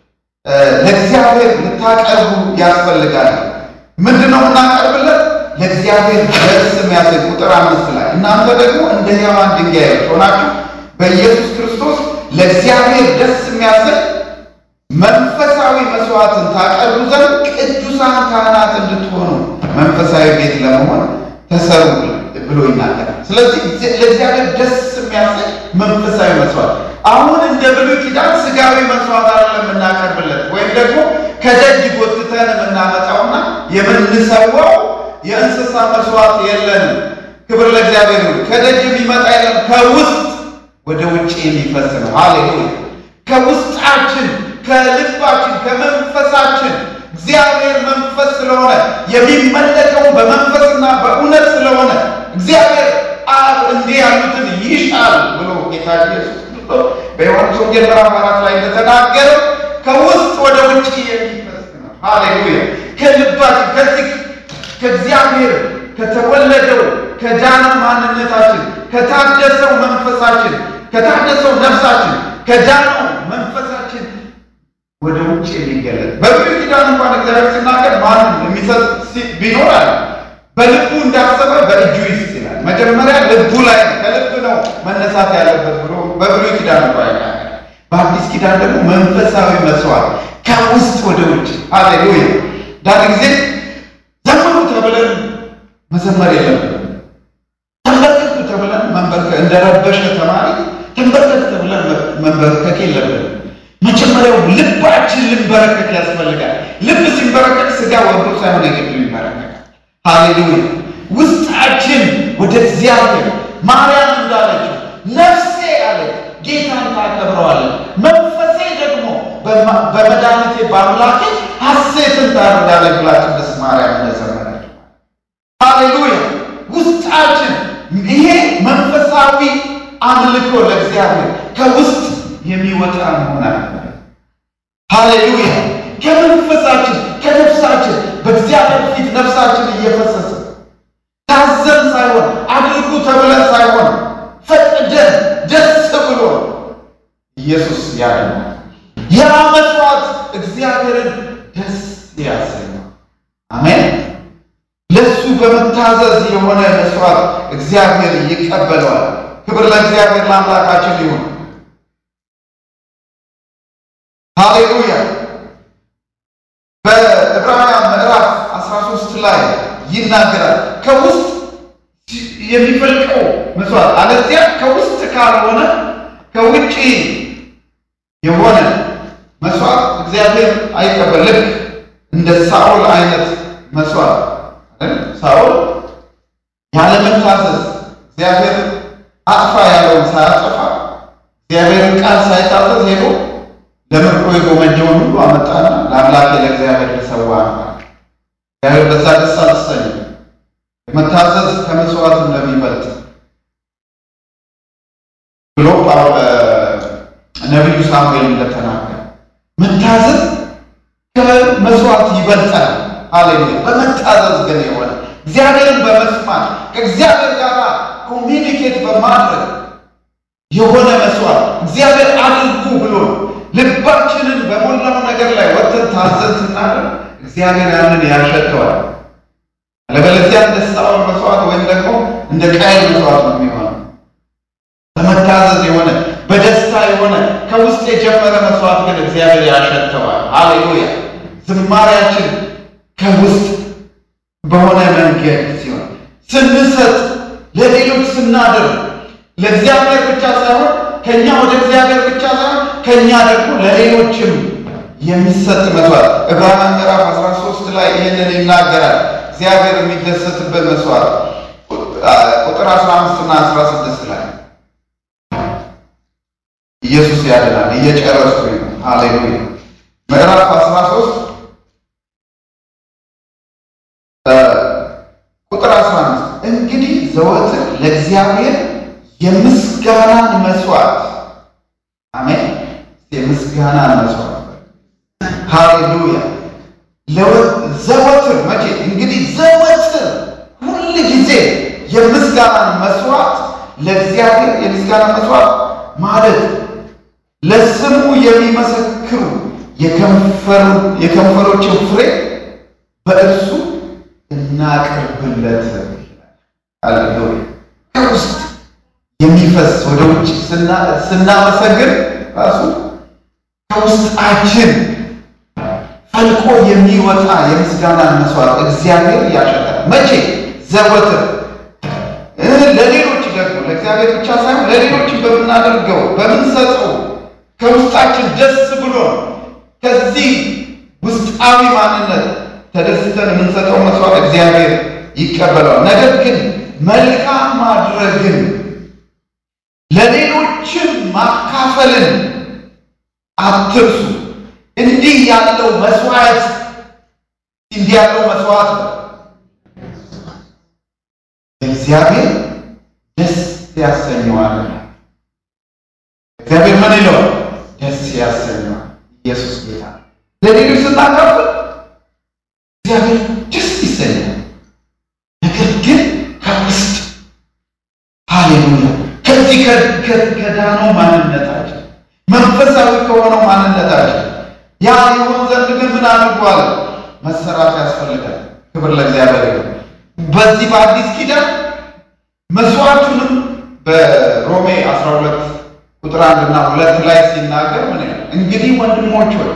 ለእግዚአብሔር ልታቀርቡ ያስፈልጋል። ምንድነው እናቀርብለት? ለእግዚአብሔር ደስ የሚያሰኝ ቁጥር 5 ላይ እናንተ ደግሞ እንደ ሕያዋን ድንጋዮች ሆናችሁ በኢየሱስ ክርስቶስ ለእግዚአብሔር ደስ የሚያሰኝ መንፈሳዊ መስዋዕትን ታቀርቡ ዘንድ ቅዱሳን ካህናት እንድትሆኑ መንፈሳዊ ቤት ለመሆን ተሰሩ ብሎ ይናገራል። ስለዚህ ለእግዚአብሔር ደስ የሚያሰኝ መንፈሳዊ መስዋዕት አሁን እንደ ብሉይ ኪዳን ስጋዊ መስዋዕት አይደለም የምናቀርብለት፣ ወይም ደግሞ ከደጅ ጎትተን የምናመጣውና የምንሰዋው የእንስሳ መስዋዕት የለንም። ክብር ለእግዚአብሔር ነው። ከደጅ የሚመጣ የለም፣ ከውስጥ ወደ ውጭ የሚፈስ ነው። ሃሌሉያ! ከውስጣችን ከልባችን ከመንፈሳችን እግዚአብሔር መንፈስ ስለሆነ የሚመለከው በመንፈስና በእውነት ስለሆነ እግዚአብሔር አብ እንዲህ ያሉትን ይሻል ብሎ ጌታ ኢየሱስ በዮሐንስ ወንጌል ምዕራፍ 4 ላይ እንደተናገረ ከውስጥ ወደ ውጭ የሚፈስ ነው። ሃሌሉያ! ከልባችን ከዚህ ከእግዚአብሔር ከተወለደው ከዳነው ማንነታችን ከታደሰው መንፈሳችን ከታደሰው ነፍሳችን ከዳነው መንፈሳችን ወደ ውጭ የሚገለጥ በብሉይ ኪዳን እንኳን እግዚአብሔር ሲናገር ማንም የሚሰጥ ቢኖር አለ በልቡ እንዳሰበ በእጁ ይስጥ ይላል። መጀመሪያ ልቡ ላይ ከልብ ነው መነሳት ያለበት ብሎ በብሉይ ኪዳን እንኳን ይናገራል። በአዲስ ኪዳን ደግሞ መንፈሳዊ መስዋዕት ከውስጥ ወደ ውጭ። ሃሌሉያ! ዳን ጊዜ ዘምሩ ተብለን መዘመር የለብንም። ተንበርከኩ ተብለን መንበርከክ እንደረበሸ ተማሪ ተንበርከክ ተብለን መንበርከክ የለብንም። መጀመሪያው ልባችን ልንበረከክ ያስፈልጋል። ልብ ሲንበረከክ ስጋ ወርዶ ሳይሆን የግድ ይንበረከካል። ሃሌሉያ! ውስጣችን ወደ እግዚአብሔር ማርያም እንዳለችው ነፍሴ አለ ጌታን ታከብረዋለች፣ መንፈሴ ደግሞ በመድኃኒቴ በአምላኬ ሐሴትን ታደርጋለች ብላ ቅድስት ማርያም እንደዘመረች። ሃሌሉያ! ውስጣችን ይሄ መንፈሳዊ አምልኮ ለእግዚአብሔር ከውስጥ የሚወጣ መሆን አለበት። ሃሌሉያ! ከመንፈሳችን ከነፍሳችን በእግዚአብሔር ፊት ነፍሳችን እየፈሰሰ ታዘን ሳይሆን አድርጉ ተብለን ሳይሆን ፈቅደን ደስ ብሎ ኢየሱስ ያድናል። ያ መስዋዕት እግዚአብሔርን ደስ ያሰኛል። አሜን። ለሱ በመታዘዝ የሆነ መስዋዕት እግዚአብሔር ይቀበለዋል። ክብር ለእግዚአብሔር ለአምላካችን ይሁን። ሃሌሉያ። በዕብራውያን ምዕራፍ 13 ላይ ይናገራል ከውስጥ የሚፈልቀው መስዋዕት አለዚያ ከውስጥ ካልሆነ ከውጪ የሆነ መስዋዕት እግዚአብሔር አይቀበልም። እንደ ሳኦል አይነት መስዋዕት ሳኦል ያለመታዘዝ እግዚአብሔር አጥፋ ያለውን ሳያጠፋ እግዚአብሔርን ቃል ሳይታዘዝ ሄዶ ለምርኮ የጎመጀውን ሁሉ አመጣና ለአምላኬ ለእግዚአብሔር ተሰዋ። እግዚአብሔር በዛ ደስ አልተሰኘም። መታዘዝ ከመስዋዕት እንደሚበልጥ ብሎ ነቢዩ ሳሙኤል እንደተናገረ መታዘዝ ከመስዋዕት ይበልጣል። ሃሌሉያ። በመታዘዝ ግን የሆነ እግዚአብሔርን በመስማት ከእግዚአብሔር ጋር ኮሚኒኬት በማድረግ የሆነ መስዋዕት እግዚአብሔር አድርጉ ብሎ ልባችንን በሞላው ነገር ላይ ወጥተን ታዘዝ ስናደርግ እግዚአብሔር ያንን ያሸተዋል። አለበለዚያ እንደ ሳኦል መስዋዕት ወይም ደግሞ እንደ ቃየል መስዋዕት ነው የሚሆነው። በመታዘዝ የሆነ በደስታ የሆነ ከውስጥ የጀመረ መስዋዕት ግን እግዚአብሔር ያሸተዋል። ሃሌሉያ። ዝማሬያችን ከውስጥ በሆነ መንገድ ሲሆን ስንሰጥ ለሌሎች ስናደርግ ለእግዚአብሔር ብቻ ሳይሆን ከኛ ወደ እግዚአብሔር ብቻ ሳይሆን ከኛ ደግሞ ለሌሎችም የሚሰጥ መስዋዕት ዕብራውያን ምዕራፍ 13 ላይ ይህንን ይናገራል። እግዚአብሔር የሚደሰትበት መስዋዕት ቁጥር 15 እና 16 ላይ ኢየሱስ ያድናል። እየጨረስኩኝ ነው። ሃሌሉያ። ምዕራፍ 13 ቁጥር 15 እንግዲህ ዘወትር ለእግዚአብሔር የምስጋናን መስዋዕት አሜን። የምስጋናን መስዋዕት ሃሌሉያ። ዘወትር መቼ? እንግዲህ ዘወትር ሁል ጊዜ የምስጋናን መስዋዕት ለእግዚአብሔር የምስጋና መስዋዕት ማለት ለስሙ የሚመሰክሩ የከንፈሮችን ፍሬ በእርሱ እናቅርብለት። ሃሌሉያ። ከውስጥ የሚፈስ ወደ ውጭ ስናመሰግን ራሱ ከውስጣችን ፈልቆ የሚወጣ የምስጋናን መስዋዕት እግዚአብሔር ያሸታል። መቼ? ዘወትር። ለሌሎች ደግሞ ለእግዚአብሔር ብቻ ሳይሆን ለሌሎች በምናደርገው በምንሰጠው ከውስጣችን ደስ ብሎ ከዚህ ውስጣዊ ማንነት ተደስተን የምንሰጠው መስዋዕት እግዚአብሔር ይቀበለዋል። ነገር ግን መልካም ማድረግን ለሌሎችም ማካፈልን አትርሱ። እንዲህ ያለው መስዋዕት እግዚአብሔር ደስ ያሰኘዋል። እግዚአብሔር ምን ይለዋል? ደስ ያሰኘዋል። ኢየሱስ ጌታ። ለሌሎች ስናካፍል እግዚአብሔር ደስ ይሰኛል። ነገር ግን ከውስጥ ሃሌሉያ ከዚህ ከዳነው ማንነታችን መንፈሳዊ ከሆነው ማንነታችን ያ ይሆን ዘንድ ግን ምን አድርጓል? መሰራት ያስፈልጋል። ክብር ለእግዚአብሔር ይሁን። በዚህ በአዲስ ኪዳን መስዋዕቱንም በሮሜ 12 ቁጥር 1 እና 2 ላይ ሲናገር ምን ይላል? እንግዲህ ወንድሞች ሆይ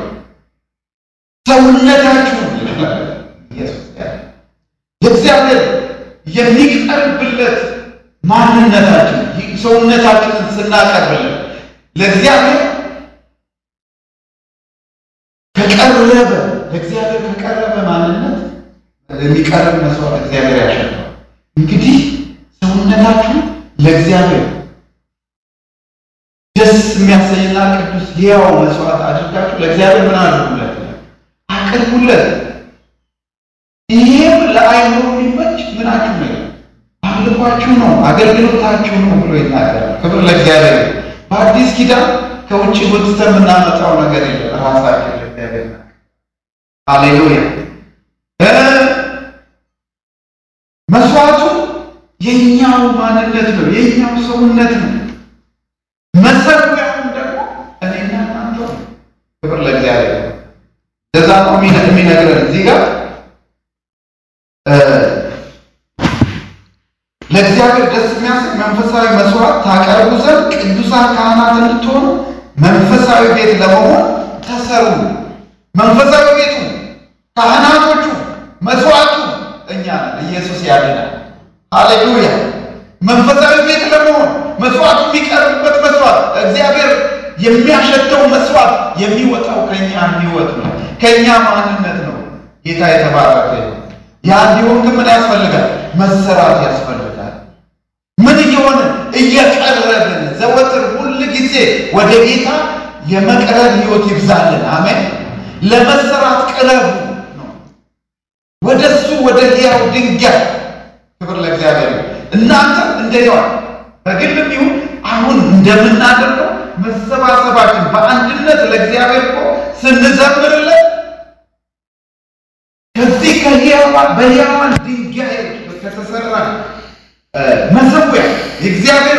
ሰውነታችሁን ኢየሱስ ለእግዚአብሔር የሚቀርብለት ማንነታችን ሰውነታችንን ስናቀርብለት ለእግዚአብሔር ለእግዚአብሔር ከቀረበ ማንነት የሚቀርብ መስዋዕት እግዚአብሔር ያሸንፋል። እንግዲህ ሰውነታችሁ ለእግዚአብሔር ደስ የሚያሰኝና ቅዱስ ሕያው መስዋዕት አድርጋችሁ ለእግዚአብሔር ምን አድርጉለት? አቅርቡለት። ይሄም ለአይምሮ የሚመች ምናችሁ ነው? አምልኳችሁ ነው፣ አገልግሎታችሁ ነው ብሎ ይናገራል። ክብር ለእግዚአብሔር። በአዲስ ኪዳን ከውጭ ወጥተን የምናመጣው ነገር የለም። ራሳችን ለእግዚአብሔር ነው። ሃሌሉያ። መስዋዕቱ የኛው ማንነት ነው፣ የኛው ሰውነት ነው። መሰዊያውም ደግሞ ለዛ ነው የሚነግረን እዚህ ጋር ለእግዚአብሔር ደስ የሚያሰኝ መንፈሳዊ መስዋዕት ታቀርቡ ዘንድ ቅዱሳን ካህናት እንድትሆኑ መንፈሳዊ ቤት ለመሆን ተሰሩ። መንፈሳዊ ቤቱ፣ ካህናቶቹ፣ መስዋዕቱ እኛ ኢየሱስ ያድናል። ሃሌሉያ! መንፈሳዊ ቤት ለመሆን መስዋዕቱ የሚቀርብበት መስዋዕት እግዚአብሔር የሚያሸተው መስዋዕት የሚወጣው ከኛ ህይወት ነው፣ ከኛ ማንነት ነው። ጌታ የተባረከ ይሁን። ያ እንዲሆን ግን ምን ያስፈልጋል? መሰራት ያስፈልጋል። ምን እየሆነ እየቀረብን ዘወትር ሁል ጊዜ ወደ ጌታ የመቅረብ ህይወት ይብዛልን። አሜን። ለመሰራት ቅረቡ ነው። ወደሱ ወደ ሕያው ድንጋይ። ክብር ለእግዚአብሔር። እናንተ እንደያው በግልም ይሁን አሁን እንደምናደርገው መሰባሰባችን በአንድነት ለእግዚአብሔር እኮ ስንዘምርለት ከዚህ በሕያዋን ድንጋይ ከተሰራ መሰዊያ የእግዚአብሔር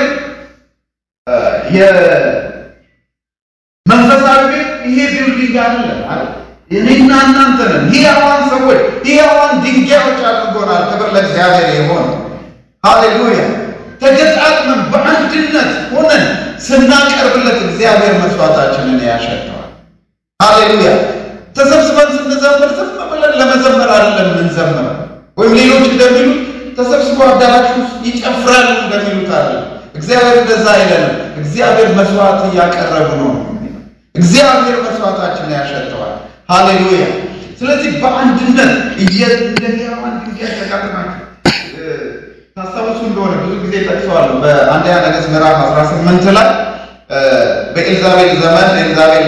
የመንፈሳዊ ቤት ይሄ ቢልዲንግ አይደለም። እኔና እናንተ ነን ሕያዋን ሰዎች፣ ሕያዋን ድንጋዮች አድርጎናል። ክብር ለእግዚአብሔር ይሁን። ሃሌሉያ! ተገጣጥመን በአንድነት ሆነን ስናቀርብለት እግዚአብሔር መስዋዕታችንን ያሸተዋል። ሃሌሉያ! ተሰብስበን ስንዘምር ዝም ብለን ለመዘመር አይደለም የምንዘምረው፣ ወይም ሌሎች እንደሚሉት ተሰብስበው አዳራሽ ውስጥ ይጨፍራሉ እንደሚሉት አይደለም። እግዚአብሔር እንደዛ አይደለም። እግዚአብሔር መስዋዕት እያቀረቡ ነው። እግዚአብሔር መስዋዕታችንን ያሸተዋል። ሃሌሉያ! ስለዚህ በአንድነት እንደያዋን ድንጋይ ተቃጥማችሁ ታስታውሱ እንደሆነ ብዙ ጊዜ ጠቅሰዋል። በአንደኛ ነገሥት ምዕራፍ 18 ላይ በኤልዛቤል ዘመን ኤልዛቤል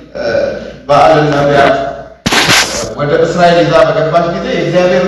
በዓልን ነቢያት ወደ እስራኤል ይዛ በገባች ጊዜ የእግዚአብሔር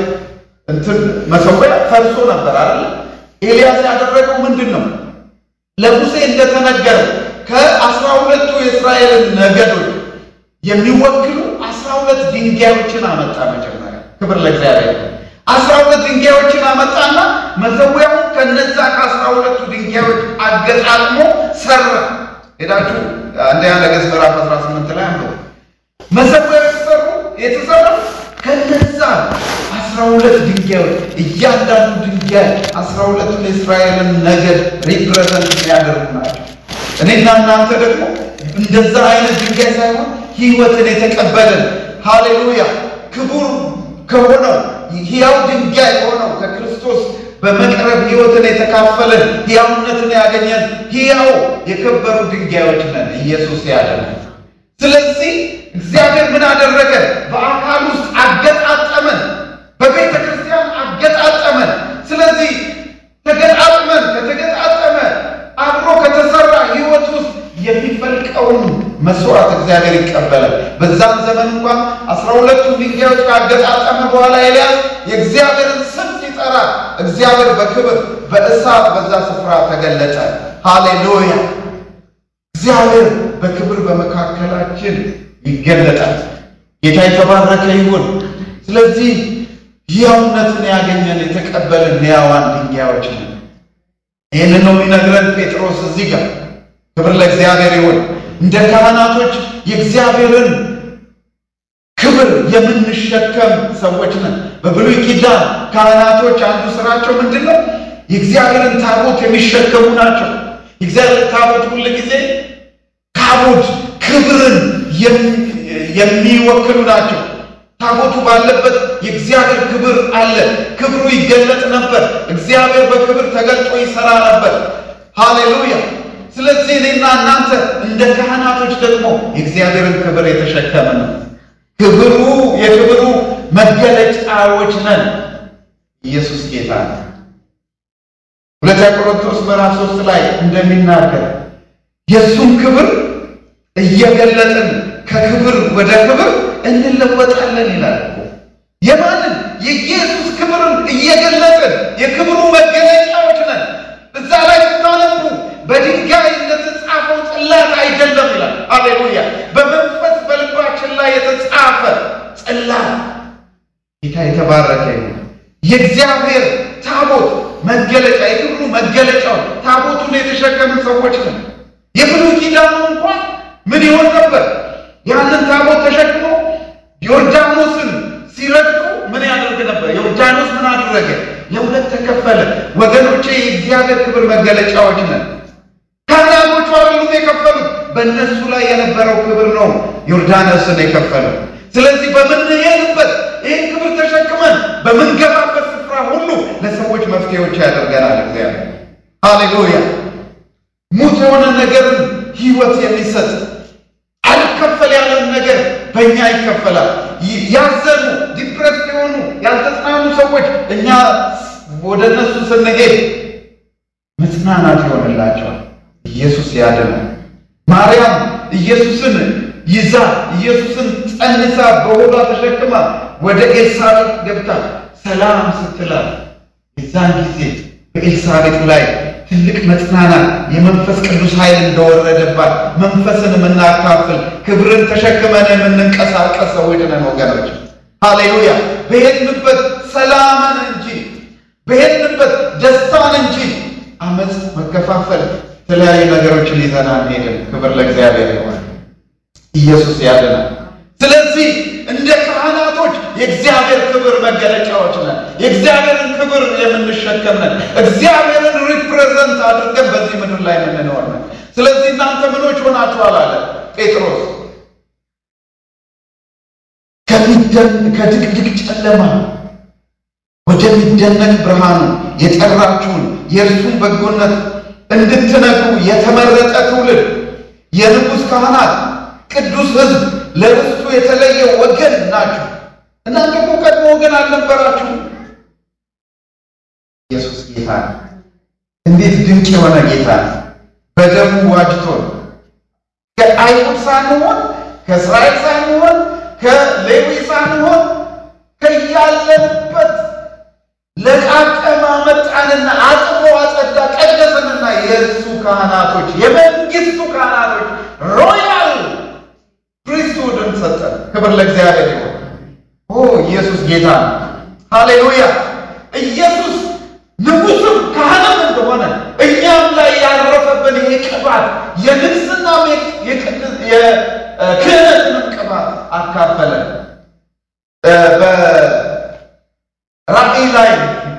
መሰዊያ ፈርሶ ነበር አይደል? ኤልያስ ያደረገው ምንድን ነው? ለሙሴ እንደተነገረ ከ12ቱ የእስራኤልን ነገዶች የሚወክሉ 12 ድንጋዮችን አመጣ። መጀመሪያ ክብር ለእግዚአብሔር 12 ድንጋዮችን አመጣና መሰዊያውን ከነዛ ከ12ቱ ድንጋዮች አገጣጥሞ ሰራ። ሄዳችሁ አንደኛ ነገሥት ምዕራፍ 18 ላይ አንዱ መሰዊያው የተሰራው ከነዛ 12 ድንጋዮች እያንዳንዱ ድንጋይ 12ቱን የእስራኤልን ነገድ ሪፕሬዘንት የሚያደርጉ ናቸው። እኔና እናንተ ደግሞ እንደዛ አይነት ድንጋይ ሳይሆን ሕይወትን የተቀበልን ሃሌሉያ ክቡር ከሆነው ሕያው ድንጋይ ሆነው ከክርስቶስ በመቅረብ ሕይወትን የተካፈልን ሕያውነትን ያገኘን ሕያው የከበሩ ድንጋዮች ነን። ኢየሱስ ያደረገ። ስለዚህ እግዚአብሔር ምን አደረገ? በአካል ውስጥ አገጣጠመን፣ በቤተ ክርስቲያን አገጣጠመን። ስለዚህ ተገጣጥመን ከተገጣጠመ አብሮ ከተሰራ ሕይወት ውስጥ የሚፈልቀውን መስዋዕት እግዚአብሔር ይቀበላል። በዛም ዘመን እንኳን 12ቱ ድንጋዮች ካገጣጠመ በኋላ ኤልያስ የእግዚአብሔርን ስም ሲጠራ እግዚአብሔር በክብር በእሳት በዛ ስፍራ ተገለጠ። ሃሌሉያ! እግዚአብሔር በክብር በመካከላችን ይገለጣል። ጌታ የተባረከ ይሁን። ስለዚህ ሕያውነትን ያገኘን የተቀበልን ሕያዋን ድንጋዮች ነን። ይህንን ነው የሚነግረን ጴጥሮስ እዚህ ጋር። ክብር ለእግዚአብሔር ይሁን። እንደ ካህናቶች የእግዚአብሔርን ክብር የምንሸከም ሰዎች ነን። በብሉይ ኪዳን ካህናቶች አንዱ ስራቸው ምንድን ነው? የእግዚአብሔርን ታቦት የሚሸከሙ ናቸው። የእግዚአብሔር ታቦት ሁሉ ጊዜ ታቦት ክብርን የሚወክሉ ናቸው። ታቦቱ ባለበት የእግዚአብሔር ክብር አለ። ክብሩ ይገለጥ ነበር። እግዚአብሔር በክብር ተገልጦ ይሰራ ነበር። ሃሌሉያ! ስለዚህ እኔና እናንተ እንደ ካህናቶች ደግሞ የእግዚአብሔርን ክብር የተሸከመን የክብሩ መገለጫዎች ነን። ኢየሱስ ጌታ ነው። ሁለተኛ ቆሮንቶስ ምዕራፍ 3 ላይ እንደሚናገር የእሱን ክብር እየገለጥን ከክብር ወደ ክብር እንለወጣለን ይላል። የማንን? የኢየሱስ ክብርን እየገለጥን የክብሩ መገለጫዎች ነን። እዛ ላይ ስታነቡ በድንጋይ እንደተጻፈው ጽላት አይደለም ይላል። ሃሌሉያ! በመንፈስ በልባችን ላይ የተጻፈ ጽላት። ጌታ የተባረከ ይሁን። የእግዚአብሔር ታቦት መገለጫ፣ የክብሩ መገለጫው ታቦቱን የተሸከምን ሰዎች ነን። የብሉይ ኪዳኑ እንኳን ምን ይሆን ነበር? ያንን ታቦት ተሸክሞ በሁለት ተከፈለ። ወገኖቼ የእግዚአብሔር ክብር መገለጫዎች ነን። ካህናቶቹ አይደሉም የከፈሉት፣ በእነሱ ላይ የነበረው ክብር ነው ዮርዳኖስን የከፈለው። ስለዚህ በምንሄድበት ይህን ክብር ተሸክመን በምንገባበት ስፍራ ሁሉ ለሰዎች መፍትሄዎች ያደርገናል እግዚአብሔር። ሃሌሉያ! ሙት የሆነ ነገርን ህይወት የሚሰጥ አልከፈል ያለን ነገር በእኛ ይከፈላል። ያዘኑ ዲፕረስ የሆኑ ያልተጽናኑ ሰዎች እኛ ወደ እነሱ ስንሄድ መጽናናት ይሆንላቸዋል። ኢየሱስ ያድናል። ማርያም ኢየሱስን ይዛ ኢየሱስን ጸንሳ በሆዷ ተሸክማ ወደ ኤልሳቤጥ ገብታ ሰላም ስትላት የዛን ጊዜ በኤልሳቤጥ ላይ ትልቅ መጽናናት የመንፈስ ቅዱስ ኃይል እንደወረደባት መንፈስን የምናካፍል ክብርን ተሸክመን የምንንቀሳቀስ ሰዎች ነን ወገኖች። ሃሌሉያ! በሄድንበት ሰላምን እንጂ በሄድንበት ደስታን እንጂ አመፅ፣ መከፋፈል፣ የተለያዩ ነገሮችን ይዘን አንሄድም። ክብር ለእግዚአብሔር ይሁን። ኢየሱስ ያድናል። ስለዚህ እንደ ካህናቶች የእግዚአብሔር ክብር መገለጫዎች ነን። የእግዚአብሔርን ክብር የምንሸከም ነን። እግዚአብሔርን ሪፕሬዘንት አድርገን በዚህ ምድር ላይ የምንኖር ነን። ስለዚህ እናንተ ምኖች ሆናችኋል አለ ጴጥሮስ። ከድቅድቅ ጨለማ ወደሚደነቅ ብርሃኑ የጠራችሁን የእርሱን በጎነት እንድትነግሩ የተመረጠ ትውልድ፣ የንጉሥ ካህናት፣ ቅዱስ ሕዝብ፣ ለርስቱ የተለየ ወገን ናችሁ። እናንተ እኮ ቀድሞ ወገን አልነበራችሁ። ኢየሱስ ጌታ ነው። እንዴት ድንቅ የሆነ ጌታ ነው! በደሙ ዋጅቶን ከአይሁድ ሳንሆን ከእስራኤል ሳንሆን ከሌዊ ሳንሆን ከያለንበት ለቃቀማ መጣንና አጥቦ አጸዳ፣ ቀደሰንና የእርሱ ካህናቶች የመንግስቱ ካህናቶች ሮያል ፕሪስትሁድን ሰጠን። ክብር ለእግዚአብሔር ይሁን። ኢየሱስ ጌታ ነው። ሃሌሉያ! ኢየሱስ ንጉሥም ካህንም እንደሆነ እኛም ላይ ያረፈብን ይሄ ቅባት የንግስና የክህነትንም ቅባት አካፈለን። በራእይ ላይ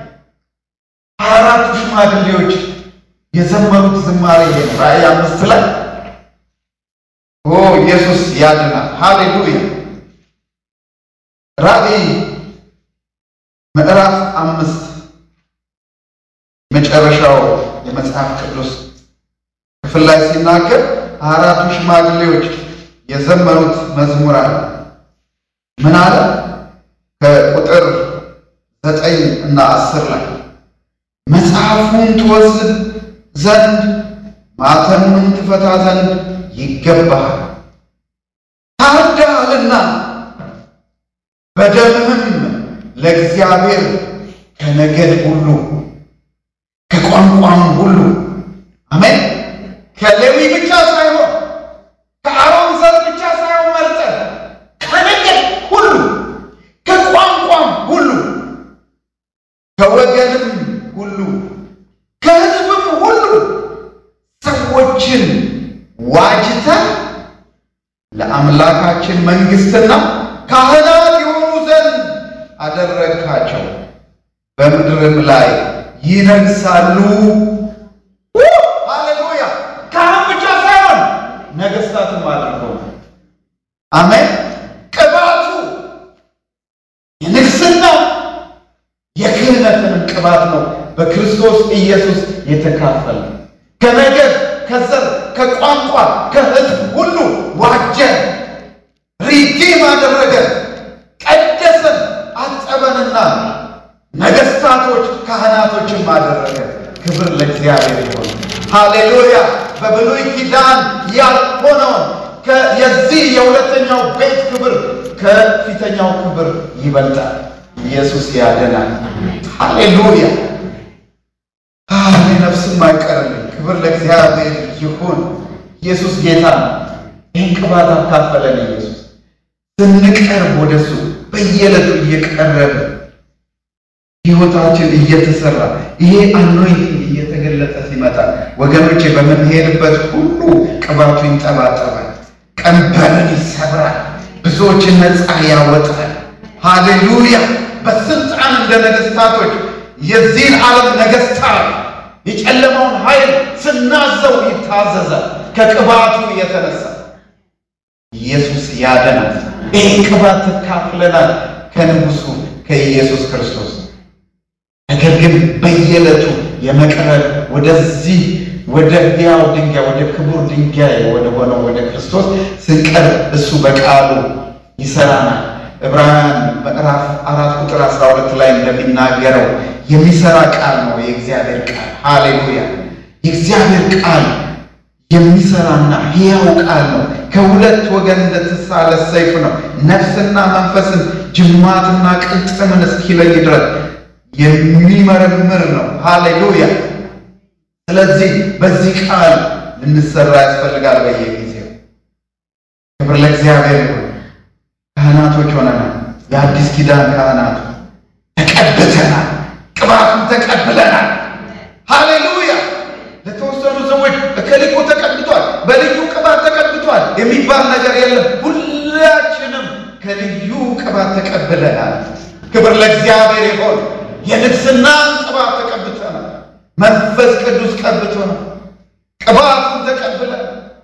24 ሽማግሌዎች የዘመሩት ዝማሬ ይሄ ነው። ራእይ 5 ላይ ኢየሱስ ያድናል። ሃሌሉያ! ራእይ ምዕራፍ 5 መጨረሻው የመጽሐፍ ቅዱስ ክፍል ላይ ሲናገር 24ቱ ሽማግሌዎች የዘመሩት መዝሙር አለ። ምን አለ? ከቁጥር 9 እና 10 ላይ መጽሐፉን ትወስድ ዘንድ ማተሙንም ትፈታ ዘንድ ይገባሃል፣ ታርደሃልና በደምህም ለእግዚአብሔር ከነገድ ሁሉ ከቋንቋም ሁሉ አሜን። ከሌዊ ብቻ ሳይሆን ከአሮን ዘር ብቻ ሳይሆን መርጠን ከነገድ ሁሉ ከቋንቋም ሁሉ ከወገንም ሁሉ ከሕዝብም ሁሉ ሰዎችን ዋጅተን ለአምላካችን መንግሥትና ካህናት የሆኑ ዘንድ አደረግካቸው፣ በምድርም ላይ ይነግሳሉ። ሃሌሉያ! ካህን ብቻ ሳይሆን ነገሥታትም አድርገው። አሜን። ቅባቱ የንግስና የክህነትን ቅባት ነው በክርስቶስ ኢየሱስ የተካፈለ። ከነገድ ከዘር ከቋንቋ ከሕዝብ ሁሉ ዋጀን፣ ሪዲም አደረገን፣ ቀደሰን፣ አጠበንና ነገሥታቶች ካህናቶችም አደረገን። ክብር ለእግዚአብሔር ይሁን። ሃሌሉያ! በብሉይ ኪዳን ያልሆነውን የዚህ የሁለተኛው ቤት ክብር ከፊተኛው ክብር ይበልጣል። ኢየሱስ ያድናል። ሃሌሉያ! ነፍስም አይቀርልኝ። ክብር ለእግዚአብሔር ይሁን። ኢየሱስ ጌታ ነው። ይህን ቅባት አካፈለን። ኢየሱስ ስንቀርብ ወደሱ በየዕለቱ እየቀረበ ሕይወታችን እየተሰራ ይሄ አኖይንቲንግ እየተገለጠ ሲመጣ ወገኖቼ በምንሄድበት ሁሉ ቅባቱ ይንጠባጠባል፣ ቀንበርን ይሰብራል፣ ብዙዎችን ነፃ ያወጣል። ሃሌሉያ! በስልጣን እንደ ነገሥታቶች የዚህን ዓለም ነገሥታት የጨለማውን ኃይል ስናዘው ይታዘዛል። ከቅባቱ የተነሳ ኢየሱስ ያድናል። ይህ ቅባት ተካፍለናል ከንጉሡ ከኢየሱስ ክርስቶስ። ነገር ግን በየዕለቱ የመቅረብ ወደዚህ ወደ ሕያው ድንጋይ ወደ ክቡር ድንጋይ ወደ ሆነው ወደ ክርስቶስ ስንቀርብ እሱ በቃሉ ይሰራናል። ዕብራውያን ምዕራፍ 4 ቁጥር 12 ላይ እንደሚናገረው የሚሰራ ቃል ነው የእግዚአብሔር ቃል። ሃሌሉያ! የእግዚአብሔር ቃል የሚሰራና ሕያው ቃል ነው። ከሁለት ወገን እንደተሳለ ሰይፍ ነው፣ ነፍስና መንፈስን ጅማትና ቅልጥምን እስኪለይ ድረስ የሚመረምር ነው። ሃሌሉያ! ስለዚህ በዚህ ቃል ልንሰራ ያስፈልጋል በየጊዜው። ክብር ለእግዚአብሔር ይሁን። ካህናቶች ሆነናል። የአዲስ ኪዳን ካህናት ተቀብተናል። ቅባቱን ተቀብለናል። ሃሌሉያ! ለተወሰኑ ሰዎች እከሊኮ ተቀብቷል፣ በልዩ ቅባት ተቀብቷል የሚባል ነገር የለም። ሁላችንም ከልዩ ቅባት ተቀብለናል። ክብር ለእግዚአብሔር ይሁን። የንግስናን ቅባት ተቀብተናል። መንፈስ ቅዱስ ቀብቶናል። ቅባቱን ተቀብለናል።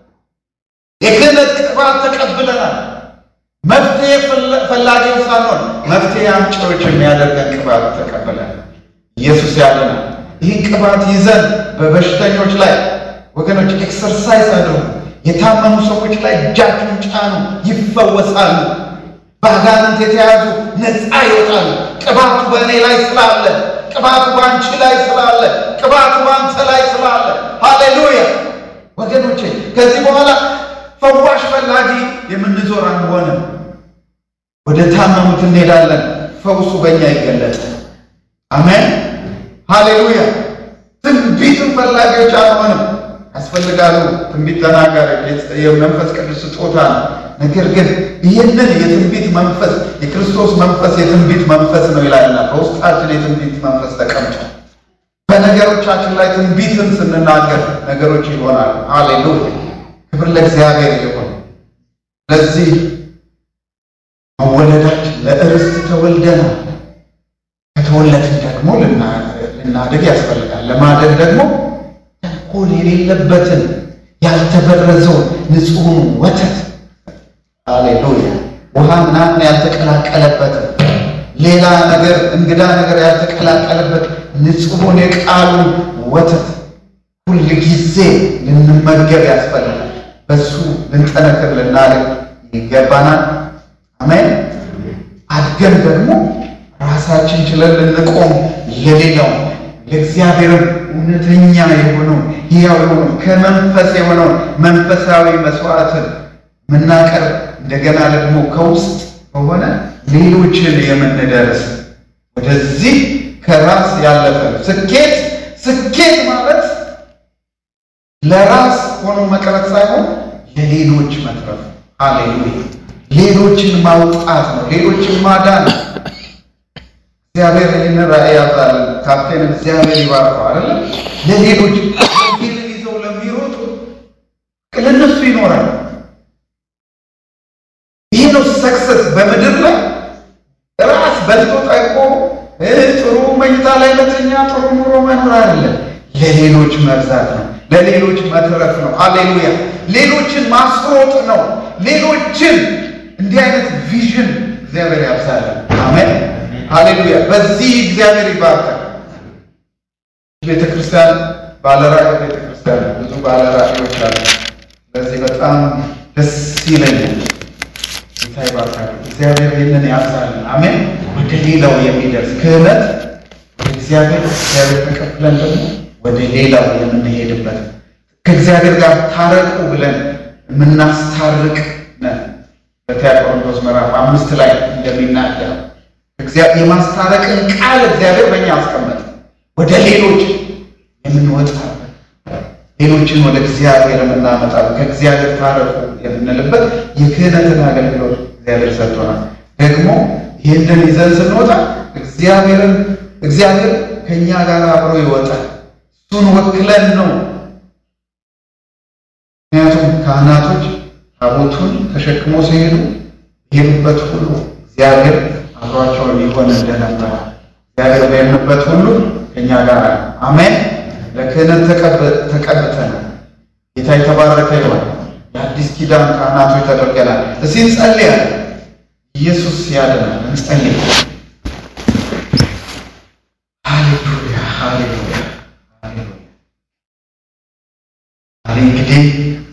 የክህነት ቅባት ተቀብለናል። መፍትሄ ፈላጊው ሳንሆን መፍትሄ አምጪዎች የሚያደርገን ቅባት ተቀብለናል። ኢየሱስ ያለናል። ይህን ቅባት ይዘን በበሽተኞች ላይ ወገኖች ኤክሰርሳይዝ አድርጉ። የታመሙ ሰዎች ላይ እጃችሁን ጫኑ፣ ይፈወሳሉ። በአጋንንት የተያዙ ነፃ ይወጣሉ። ቅባቱ በእኔ ላይ ስላለ፣ ቅባቱ በአንቺ ላይ ስላለ፣ ቅባቱ በአንተ ላይ ስላለ፣ ሃሌሉያ ወገኖቼ፣ ከዚህ በኋላ ፈዋሽ ፈላጊ የምንዞር አንሆንም። ወደ ታመሙት እንሄዳለን። ፈውሱ በእኛ ይገለጣል። አሜን ሃሌሉያ። ትንቢትን ፈላጊዎች አንሆንም። ያስፈልጋሉ። ትንቢት ተናጋሪዎች የመንፈስ ቅዱስ ስጦታ ነው። ነገር ግን ይህንን የትንቢት መንፈስ የክርስቶስ መንፈስ የትንቢት መንፈስ ነው ይላልና በውስጣችን የትንቢት መንፈስ ተቀምጧል። በነገሮቻችን ላይ ትንቢትን ስንናገር ነገሮች ይሆናሉ። ሃሌሉያ ክብር ለእግዚአብሔር ይሁን። ለዚህ መወለዳችን ለእርስት ተወልደናል። ከተወለድን ደግሞ ልናድግ ያስፈልጋል። ለማደግ ደግሞ ተንኮል የሌለበትን ያልተበረዘውን ንጹሑን ወተት ሃሌሉያ ውሃ ምናምን ያልተቀላቀለበትን ሌላ ነገር እንግዳ ነገር ያልተቀላቀለበት ንጹሑን የቃሉን ወተት ሁል ጊዜ ልንመገብ ያስፈልጋል። በሱ ልንጠነክር ልናድግ ይገባናል። አሜን። አድገን ደግሞ ራሳችን ችለን ልንቆም ለሌላው ለእግዚአብሔርም እውነተኛ የሆነው ሕያው የሆነው ከመንፈስ የሆነው መንፈሳዊ መስዋዕትን ምናቀርብ እንደገና ደግሞ ከውስጥ በሆነ ሌሎችን የምንደርስ ወደዚህ ከራስ ያለፈ ስኬት ማለት ለራስ ሆኖ መቅረት ሳይሆን ለሌሎች መትረፍ። ሃሌሉያ ሌሎችን ማውጣት ነው፣ ሌሎችን ማዳን ነው። እግዚአብሔር ይህን ራእይ ያዛል። ካፕቴን እግዚአብሔር ይባርከው አይደለ? ለሌሎች ወንጌልን ይዘው ለሚሮጡ ለነሱ ይኖራል። ይህ ነው ሰክሰስ በምድር ላይ ራስ በልቶ ጠቆ ጥሩ መኝታ ላይ መተኛ ጥሩ ኑሮ መኖር አይደለም። ለሌሎች መብዛት ነው፣ ለሌሎች መትረፍ ነው። ሃሌሉያ ሌሎችን ማስሮጥ ነው። ሌሎችን እንዲህ አይነት ቪዥን እግዚአብሔር ያብዛልን። አሜን ሃሌሉያ። በዚህ እግዚአብሔር ይባርካል። ቤተክርስቲያን ባለራዕይ ቤተክርስቲያን ብዙ ባለራዕዮች አሉ። ስለዚህ በጣም ደስ ይለኛል። ጌታ ይባርካል። እግዚአብሔር ይህንን ያብዛልን። አሜን። ወደ ሌላው የሚደርስ ክህነት እግዚአብሔር ተቀብለን ደግሞ ወደ ሌላው የምንሄድበት ከእግዚአብሔር ጋር ታረቁ ብለን የምናስታርቅ ነን። በቆሮንቶስ ምዕራፍ 5 ላይ እንደሚናገር የማስታረቅን ቃል እግዚአብሔር በእኛ አስቀመጠ። ወደ ሌሎች የምንወጣበት ሌሎችን ወደ እግዚአብሔር የምናመጣበት ከእግዚአብሔር ታረቁ የምንልበት የክህነትን አገልግሎት እግዚአብሔር ሰጥቶናል። ደግሞ ይህንን ይዘን ስንወጣ እግዚአብሔር ከእኛ ጋር አብሮ ይወጣል። እሱን ወክለን ነው። ምክንያቱም ካህናቶች ታቦቱን ተሸክሞ ሲሄዱ የሄዱበት ሁሉ እግዚአብሔር አብሯቸው ሊሆን እንደነበረ እግዚአብሔር በሄድንበት ሁሉ ከእኛ ጋር ነው። አሜን። ለክህነት ተቀብተናል። ጌታ የተባረከ ይሆን። የአዲስ ኪዳን ካህናቶች ተደርገናል። እስኪ እንጸልያለን። ኢየሱስ ያድናል። እንጸልይ። ሃሌሉያ ሃሌሉያ ሃሌሉያ። እንግዲህ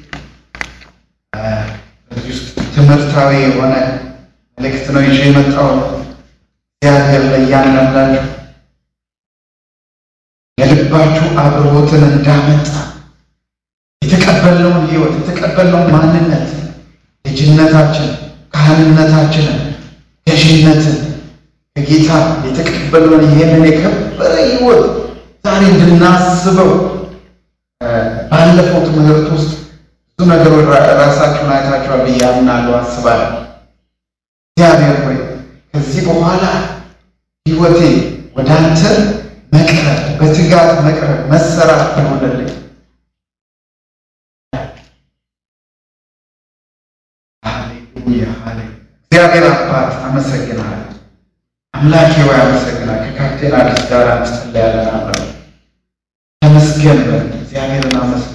በዚህ ውስጥ ትምህርታዊ የሆነ መልእክት ነው ይዤ የመጣው። እግዚአብሔር ለእያንዳንዳችሁ የልባችሁ አብሮትን እንዳመጣ የተቀበልነውን ሕይወት የተቀበልነውን ማንነት ልጅነታችን፣ ካህንነታችንን፣ ገዥነትን ከጌታ የተቀበልነውን ይህንን የከበረ ሕይወት ዛሬ እንድናስበው ባለፈው ትምህርት ውስጥ ብዙ ነገሮች ራሳችሁን አይታችኋል ብዬ አምናለሁ፣ አስባለሁ። እግዚአብሔር ሆይ ከዚህ በኋላ ሕይወቴ ወደ አንተ መቅረብ፣ በትጋት መቅረብ፣ መሰራት ይሆንልኝ። ሃሌሉያ ሃሌሉያ። እግዚአብሔር አባት አመሰግናለሁ። አምላኬ ሆይ አመሰግናለሁ። ከካፕቴን አዲስ ጋር እንጸልያለን። አብረን ተመስገን በል። እግዚአብሔርን አመስግን።